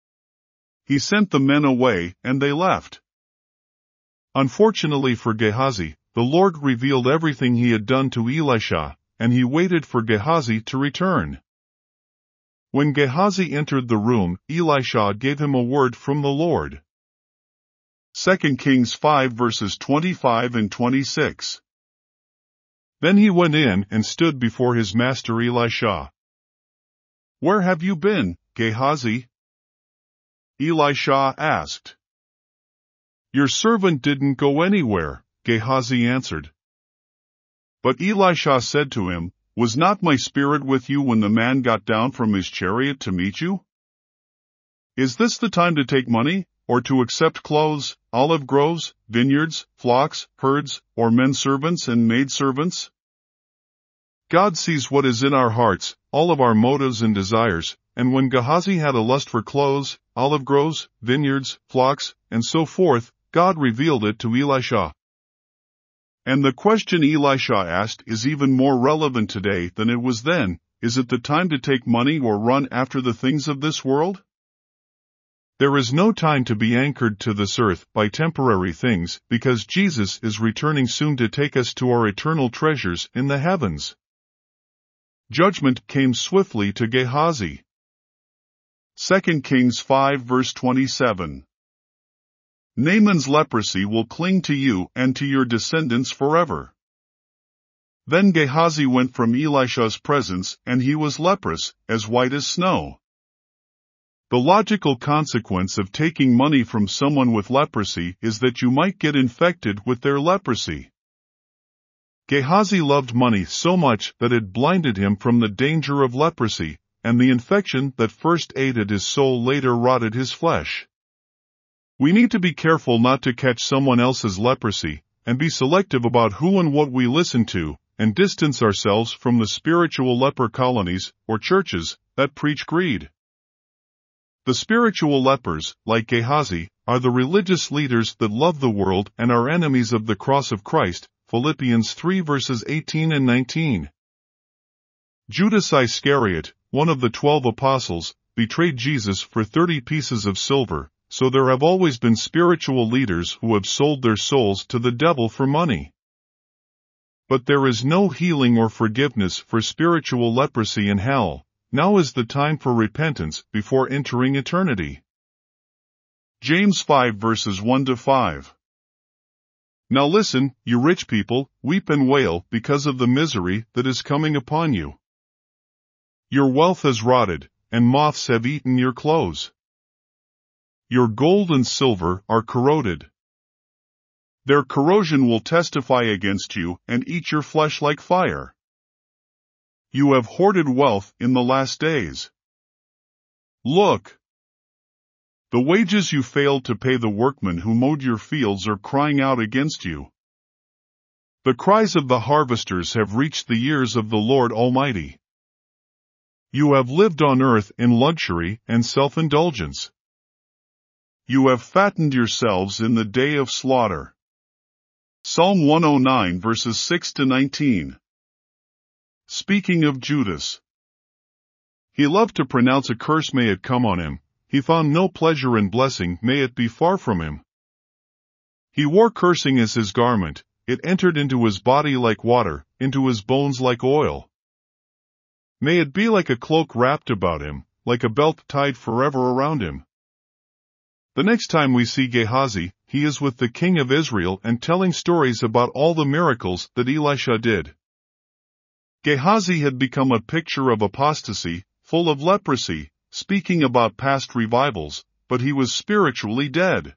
He sent the men away, and they left. Unfortunately for Gehazi, the Lord revealed everything he had done to Elisha, and he waited for Gehazi to return. When Gehazi entered the room, Elisha gave him a word from the Lord. 2 Kings 5 verses 25 and 26. Then he went in and stood before his master Elisha. "Where have you been, Gehazi?" Elisha asked. "Your servant didn't go anywhere," Gehazi answered. But Elisha said to him, "Was not my spirit with you when the man got down from his chariot to meet you? Is this the time to take money, or to accept clothes, olive groves, vineyards, flocks, herds, or men servants and maid servants?" God sees what is in our hearts, all of our motives and desires, and when Gehazi had a lust for clothes, olive groves, vineyards, flocks, and so forth, God revealed it to Elisha. And the question Elisha asked is even more relevant today than it was then: is it the time to take money or run after the things of this world? There is no time to be anchored to this earth by temporary things, because Jesus is returning soon to take us to our eternal treasures in the heavens. Judgment came swiftly to Gehazi. 2 Kings 5 verse 27. Naaman's leprosy will cling to you and to your descendants forever. Then Gehazi went from Elisha's presence, and he was leprous, as white as snow. The logical consequence of taking money from someone with leprosy is that you might get infected with their leprosy. Gehazi loved money so much that it blinded him from the danger of leprosy, and the infection that first ate at his soul later rotted his flesh. We need to be careful not to catch someone else's leprosy, and be selective about who and what we listen to, and distance ourselves from the spiritual leper colonies, or churches, that preach greed. The spiritual lepers, like Gehazi, are the religious leaders that love the world and are enemies of the cross of Christ, Philippians 3 verses 18 and 19. Judas Iscariot, one of the 12 apostles, betrayed Jesus for 30 pieces of silver, so there have always been spiritual leaders who have sold their souls to the devil for money. But there is no healing or forgiveness for spiritual leprosy in hell. Now is the time for repentance before entering eternity. James 5 verses 1 to 5. Now listen, you rich people, weep and wail because of the misery that is coming upon you. Your wealth has rotted, and moths have eaten your clothes. Your gold and silver are corroded. Their corrosion will testify against you and eat your flesh like fire. You have hoarded wealth in the last days. Look! The wages you failed to pay the workmen who mowed your fields are crying out against you. The cries of the harvesters have reached the ears of the Lord Almighty. You have lived on earth in luxury and self-indulgence. You have fattened yourselves in the day of slaughter. Psalm 109 verses 6 to 19. Speaking of Judas. He loved to pronounce a curse, may it come on him. He found no pleasure in blessing, may it be far from him. He wore cursing as his garment, it entered into his body like water, into his bones like oil. May it be like a cloak wrapped about him, like a belt tied forever around him. The next time we see Gehazi, he is with the king of Israel and telling stories about all the miracles that Elisha did. Gehazi had become a picture of apostasy, full of leprosy, speaking about past revivals, but he was spiritually dead.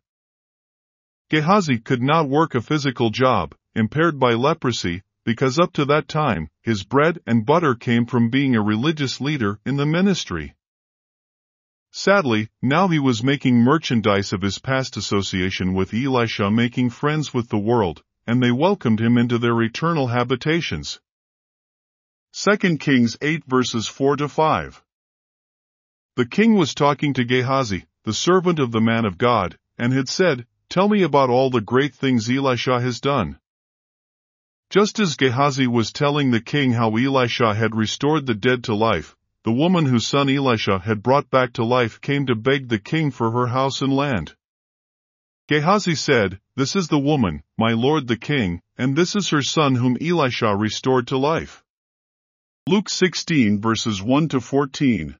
Gehazi could not work a physical job, impaired by leprosy, because up to that time, his bread and butter came from being a religious leader in the ministry. Sadly, now he was making merchandise of his past association with Elisha, making friends with the world, and they welcomed him into their eternal habitations. 2 Kings 8 verses 4 to 5. The king was talking to Gehazi, the servant of the man of God, and had said, "Tell me about all the great things Elisha has done." Just as Gehazi was telling the king how Elisha had restored the dead to life, the woman whose son Elisha had brought back to life came to beg the king for her house and land. Gehazi said, "This is the woman, my lord the king, and this is her son whom Elisha restored to life." Luke 16 verses 1 to 14.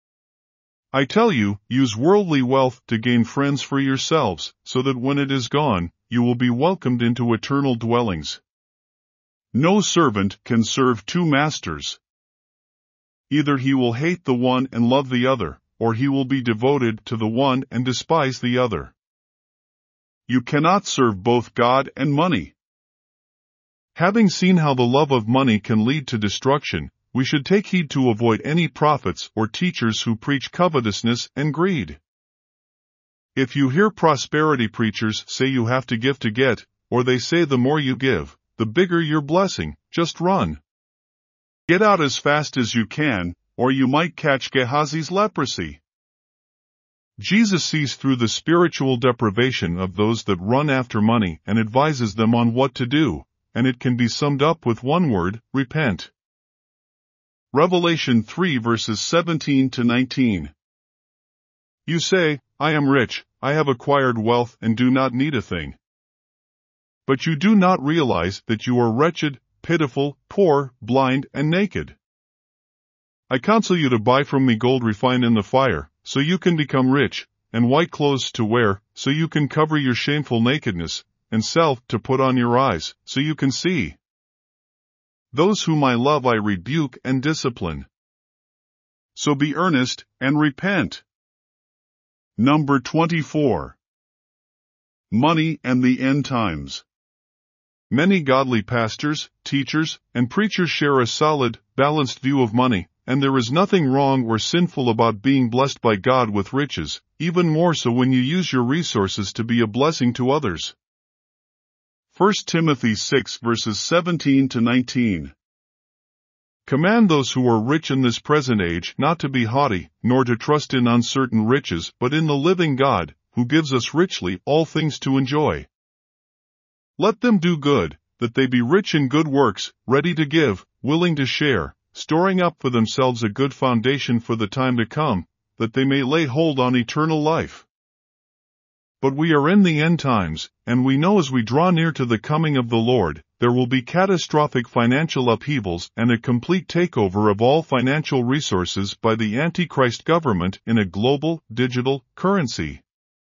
I tell you, use worldly wealth to gain friends for yourselves, so that when it is gone, you will be welcomed into eternal dwellings. No servant can serve two masters. Either he will hate the one and love the other, or he will be devoted to the one and despise the other. You cannot serve both God and money. Having seen how the love of money can lead to destruction, we should take heed to avoid any prophets or teachers who preach covetousness and greed. If you hear prosperity preachers say you have to give to get, or they say the more you give, the bigger your blessing, just run. Get out as fast as you can, or you might catch Gehazi's leprosy. Jesus sees through the spiritual deprivation of those that run after money and advises them on what to do, and it can be summed up with one word: repent. Revelation 3 verses 17 to 19. You say, "I am rich, I have acquired wealth and do not need a thing." But you do not realize that you are wretched, pitiful, poor, blind, and naked. I counsel you to buy from me gold refined in the fire, so you can become rich, and white clothes to wear, so you can cover your shameful nakedness, and salve to put on your eyes, so you can see. Those whom I love I rebuke and discipline. So be earnest, and repent. Number 24. Money and the End Times. Many godly pastors, teachers, and preachers share a solid, balanced view of money, and there is nothing wrong or sinful about being blessed by God with riches, even more so when you use your resources to be a blessing to others. 1 Timothy 6 verses 17 to 19. Command those who are rich in this present age not to be haughty, nor to trust in uncertain riches, but in the living God, who gives us richly all things to enjoy. Let them do good, that they be rich in good works, ready to give, willing to share, storing up for themselves a good foundation for the time to come, that they may lay hold on eternal life. But we are in the end times, and we know as we draw near to the coming of the Lord, there will be catastrophic financial upheavals and a complete takeover of all financial resources by the Antichrist government in a global, digital currency.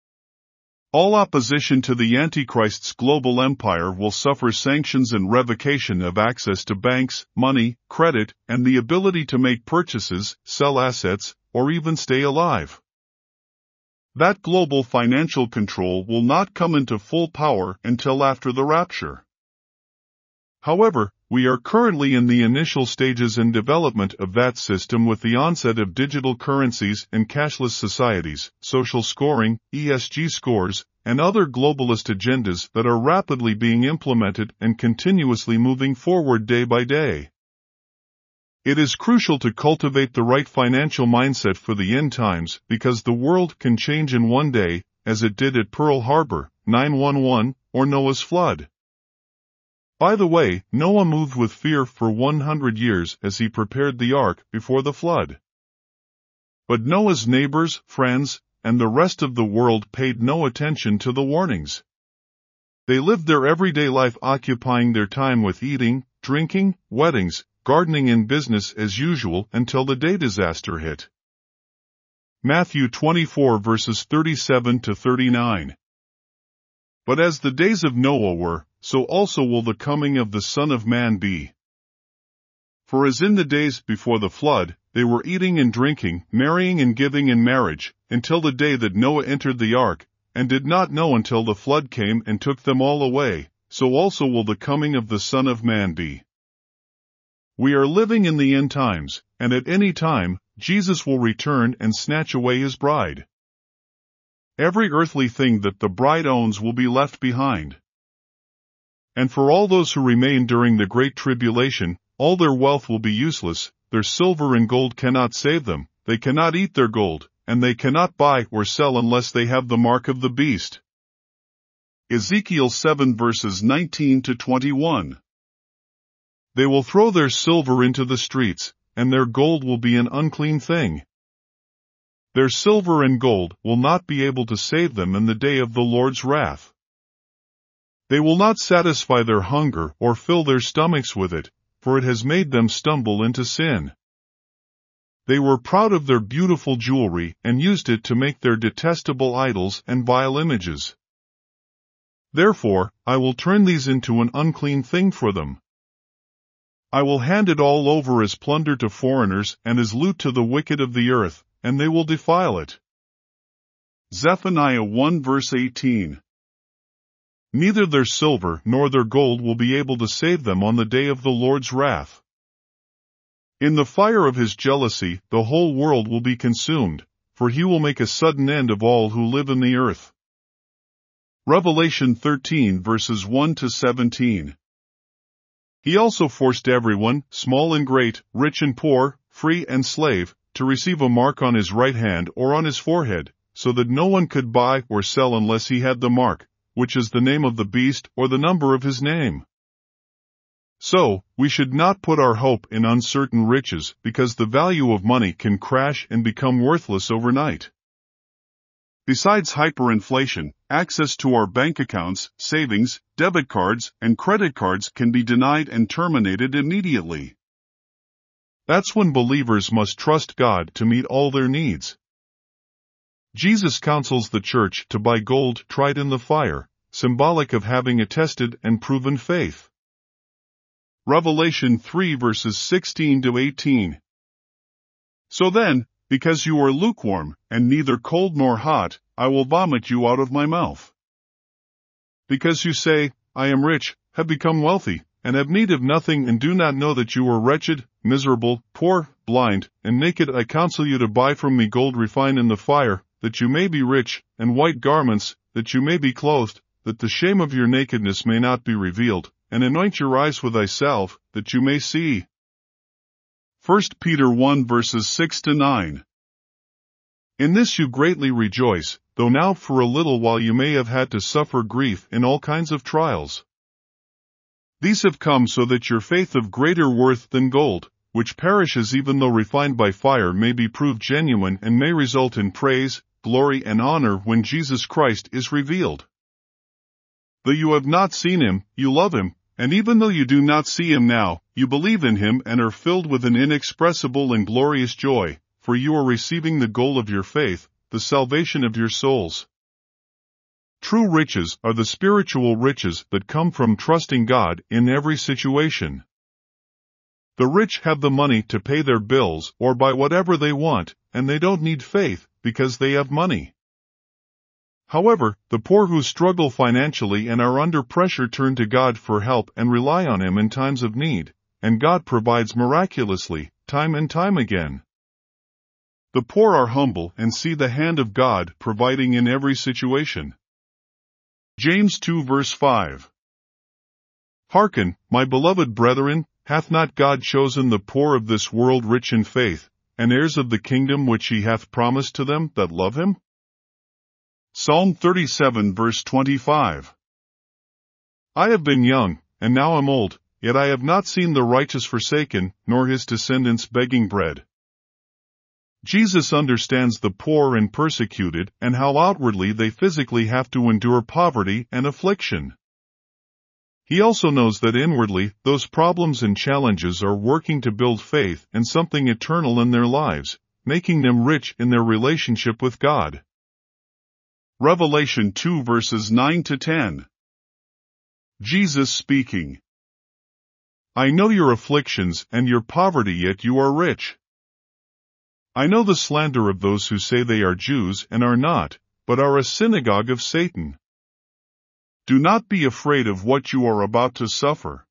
All opposition to the Antichrist's global empire will suffer sanctions and revocation of access to banks, money, credit, and the ability to make purchases, sell assets, or even stay alive. That global financial control will not come into full power until after the rapture. However, we are currently in the initial stages and development of that system with the onset of digital currencies and cashless societies, social scoring, ESG scores, and other globalist agendas that are rapidly being implemented and continuously moving forward day by day. It is crucial to cultivate the right financial mindset for the end times because the world can change in one day, as it did at Pearl Harbor, 9/11, or Noah's flood. By the way, Noah moved with fear for 100 years as he prepared the ark before the flood. But Noah's neighbors, friends, and the rest of the world paid no attention to the warnings. They lived their everyday life occupying their time with eating, drinking, weddings, gardening and business as usual until the day disaster hit. Matthew 24 verses 37 to 39. But as the days of Noah were, so also will the coming of the Son of Man be. For as in the days before the flood, they were eating and drinking, marrying and giving in marriage, until the day that Noah entered the ark, and did not know until the flood came and took them all away, so also will the coming of the Son of Man be. We are living in the end times, and at any time, Jesus will return and snatch away his bride. Every earthly thing that the bride owns will be left behind. And for all those who remain during the Great Tribulation, all their wealth will be useless, their silver and gold cannot save them, they cannot eat their gold, and they cannot buy or sell unless they have the mark of the beast. Ezekiel 7 verses 19 to 21. They will throw their silver into the streets, and their gold will be an unclean thing. Their silver and gold will not be able to save them in the day of the Lord's wrath. They will not satisfy their hunger or fill their stomachs with it, for it has made them stumble into sin. They were proud of their beautiful jewelry and used it to make their detestable idols and vile images. Therefore, I will turn these into an unclean thing for them. I will hand it all over as plunder to foreigners and as loot to the wicked of the earth, and they will defile it. Zephaniah 1 verse 18. Neither their silver nor their gold will be able to save them on the day of the Lord's wrath. In the fire of his jealousy, the whole world will be consumed, for he will make a sudden end of all who live in the earth. Revelation 13 verses 1 to 17. He also forced everyone, small and great, rich and poor, free and slave, to receive a mark on his right hand or on his forehead, so that no one could buy or sell unless he had the mark, which is the name of the beast or the number of his name. So, we should not put our hope in uncertain riches, because the value of money can crash and become worthless overnight. Besides hyperinflation, access to our bank accounts, savings, debit cards, and credit cards can be denied and terminated immediately. That's when believers must trust God to meet all their needs. Jesus counsels the church to buy gold tried in the fire, symbolic of having a tested and proven faith. Revelation 3 verses 16 to 18. So then, because you are lukewarm, and neither cold nor hot, I will vomit you out of my mouth. Because you say, I am rich, have become wealthy, and have need of nothing, and do not know that you are wretched, miserable, poor, blind, and naked, I counsel you to buy from me gold refined in the fire, that you may be rich, and white garments, that you may be clothed, that the shame of your nakedness may not be revealed, and anoint your eyes with eye salve, that you may see. 1 Peter 1 verses 6 to 9. In this you greatly rejoice, though now for a little while you may have had to suffer grief in all kinds of trials. These have come so that your faith of greater worth than gold, which perishes even though refined by fire, may be proved genuine and may result in praise, glory, and honor when Jesus Christ is revealed. Though you have not seen him, you love him, and even though you do not see him now, you believe in him and are filled with an inexpressible and glorious joy, for you are receiving the goal of your faith, the salvation of your souls. True riches are the spiritual riches that come from trusting God in every situation. The rich have the money to pay their bills or buy whatever they want, and they don't need faith because they have money. However, the poor who struggle financially and are under pressure turn to God for help and rely on him in times of need, and God provides miraculously, time and time again. The poor are humble and see the hand of God providing in every situation. James 2 verse 5. Hearken, my beloved brethren, hath not God chosen the poor of this world rich in faith, and heirs of the kingdom which he hath promised to them that love him? Psalm 37 verse 25. I have been young, and now am old, yet I have not seen the righteous forsaken, nor his descendants begging bread. Jesus understands the poor and persecuted and how outwardly they physically have to endure poverty and affliction. He also knows that inwardly those problems and challenges are working to build faith and something eternal in their lives, making them rich in their relationship with God. Revelation 2 verses 9 to 10. Jesus speaking. I know your afflictions and your poverty, yet you are rich. I know the slander of those who say they are Jews and are not, but are a synagogue of Satan. Do not be afraid of what you are about to suffer.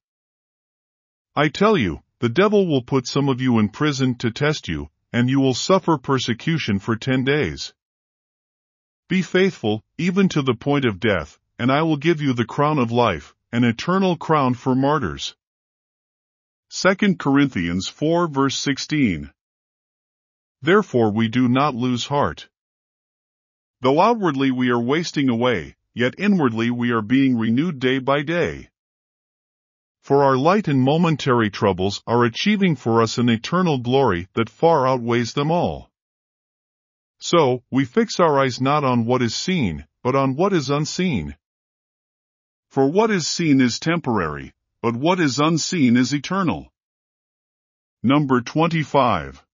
I tell you, the devil will put some of you in prison to test you, and you will suffer persecution for 10 days. Be faithful, even to the point of death, and I will give you the crown of life, an eternal crown for martyrs. 2 Corinthians 4 verse 16. Therefore we do not lose heart. Though outwardly we are wasting away, yet inwardly we are being renewed day by day. For our light and momentary troubles are achieving for us an eternal glory that far outweighs them all. So, we fix our eyes not on what is seen, but on what is unseen. For what is seen is temporary, but what is unseen is eternal. Number 25.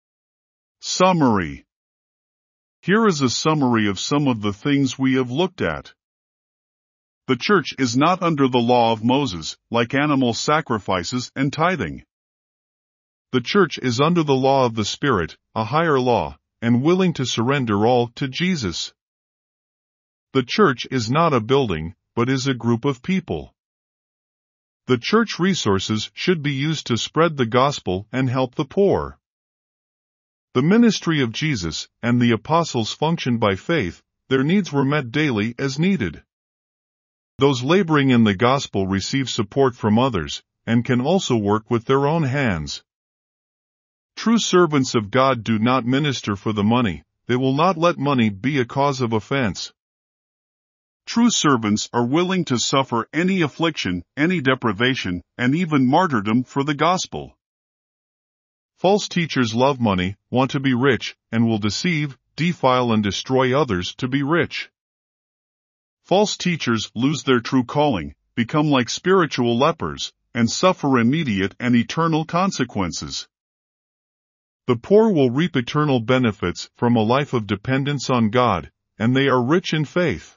Summary. Here is a summary of some of the things we have looked at. The church is not under the law of Moses, like animal sacrifices and tithing. The church is under the law of the Spirit, a higher law, and willing to surrender all to Jesus. The church is not a building, but is a group of people. The church resources should be used to spread the gospel and help the poor. The ministry of Jesus and the apostles functioned by faith, their needs were met daily as needed. Those laboring in the gospel receive support from others, and can also work with their own hands. True servants of God do not minister for the money, they will not let money be a cause of offense. True servants are willing to suffer any affliction, any deprivation, and even martyrdom for the gospel. False teachers love money, want to be rich, and will deceive, defile and destroy others to be rich. False teachers lose their true calling, become like spiritual lepers, and suffer immediate and eternal consequences. The poor will reap eternal benefits from a life of dependence on God, and they are rich in faith.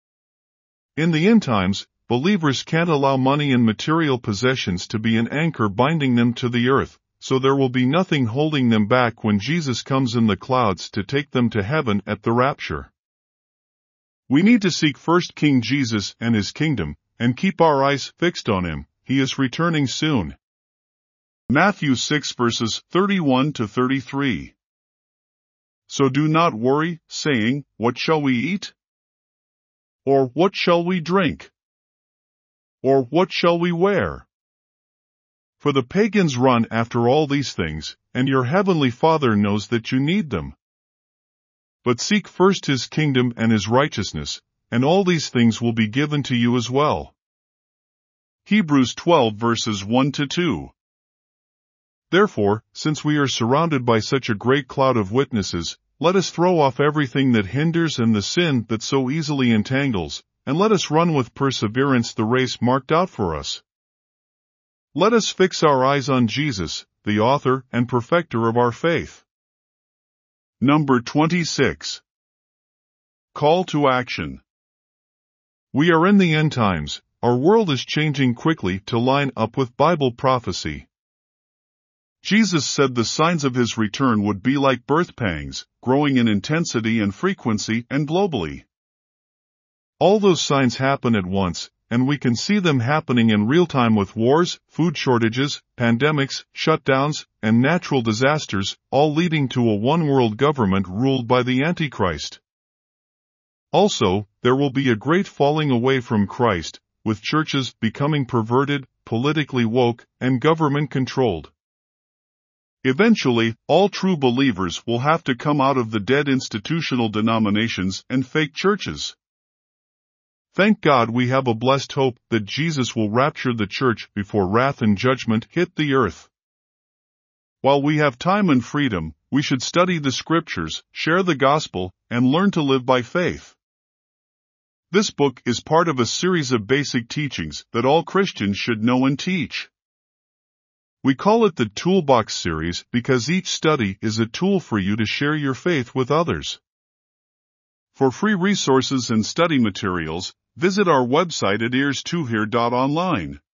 In the end times, believers can't allow money and material possessions to be an anchor binding them to the earth, so there will be nothing holding them back when Jesus comes in the clouds to take them to heaven at the rapture. We need to seek first King Jesus and His kingdom, and keep our eyes fixed on Him. He is returning soon. Matthew 6 verses 31 to 33. So do not worry, saying, what shall we eat? Or what shall we drink? Or what shall we wear? For the pagans run after all these things, and your heavenly Father knows that you need them. But seek first His kingdom and His righteousness, and all these things will be given to you as well. Hebrews 12 verses 1 to 2. Therefore, since we are surrounded by such a great cloud of witnesses, let us throw off everything that hinders and the sin that so easily entangles, and let us run with perseverance the race marked out for us. Let us fix our eyes on Jesus, the author and perfecter of our faith. Number 26. Call to action. We are in the end times. Our world is changing quickly to line up with Bible prophecy. Jesus said the signs of His return would be like birth pangs, growing in intensity and frequency and globally. All those signs happen at once, and we can see them happening in real time with wars, food shortages, pandemics, shutdowns, and natural disasters, all leading to a one-world government ruled by the Antichrist. Also, there will be a great falling away from Christ, with churches becoming perverted, politically woke, and government-controlled. Eventually, all true believers will have to come out of the dead institutional denominations and fake churches. Thank God we have a blessed hope that Jesus will rapture the church before wrath and judgment hit the earth. While we have time and freedom, we should study the scriptures, share the gospel, and learn to live by faith. This book is part of a series of basic teachings that all Christians should know and teach. We call it the Toolbox series because each study is a tool for you to share your faith with others. For free resources and study materials, visit our website at ears2here.online.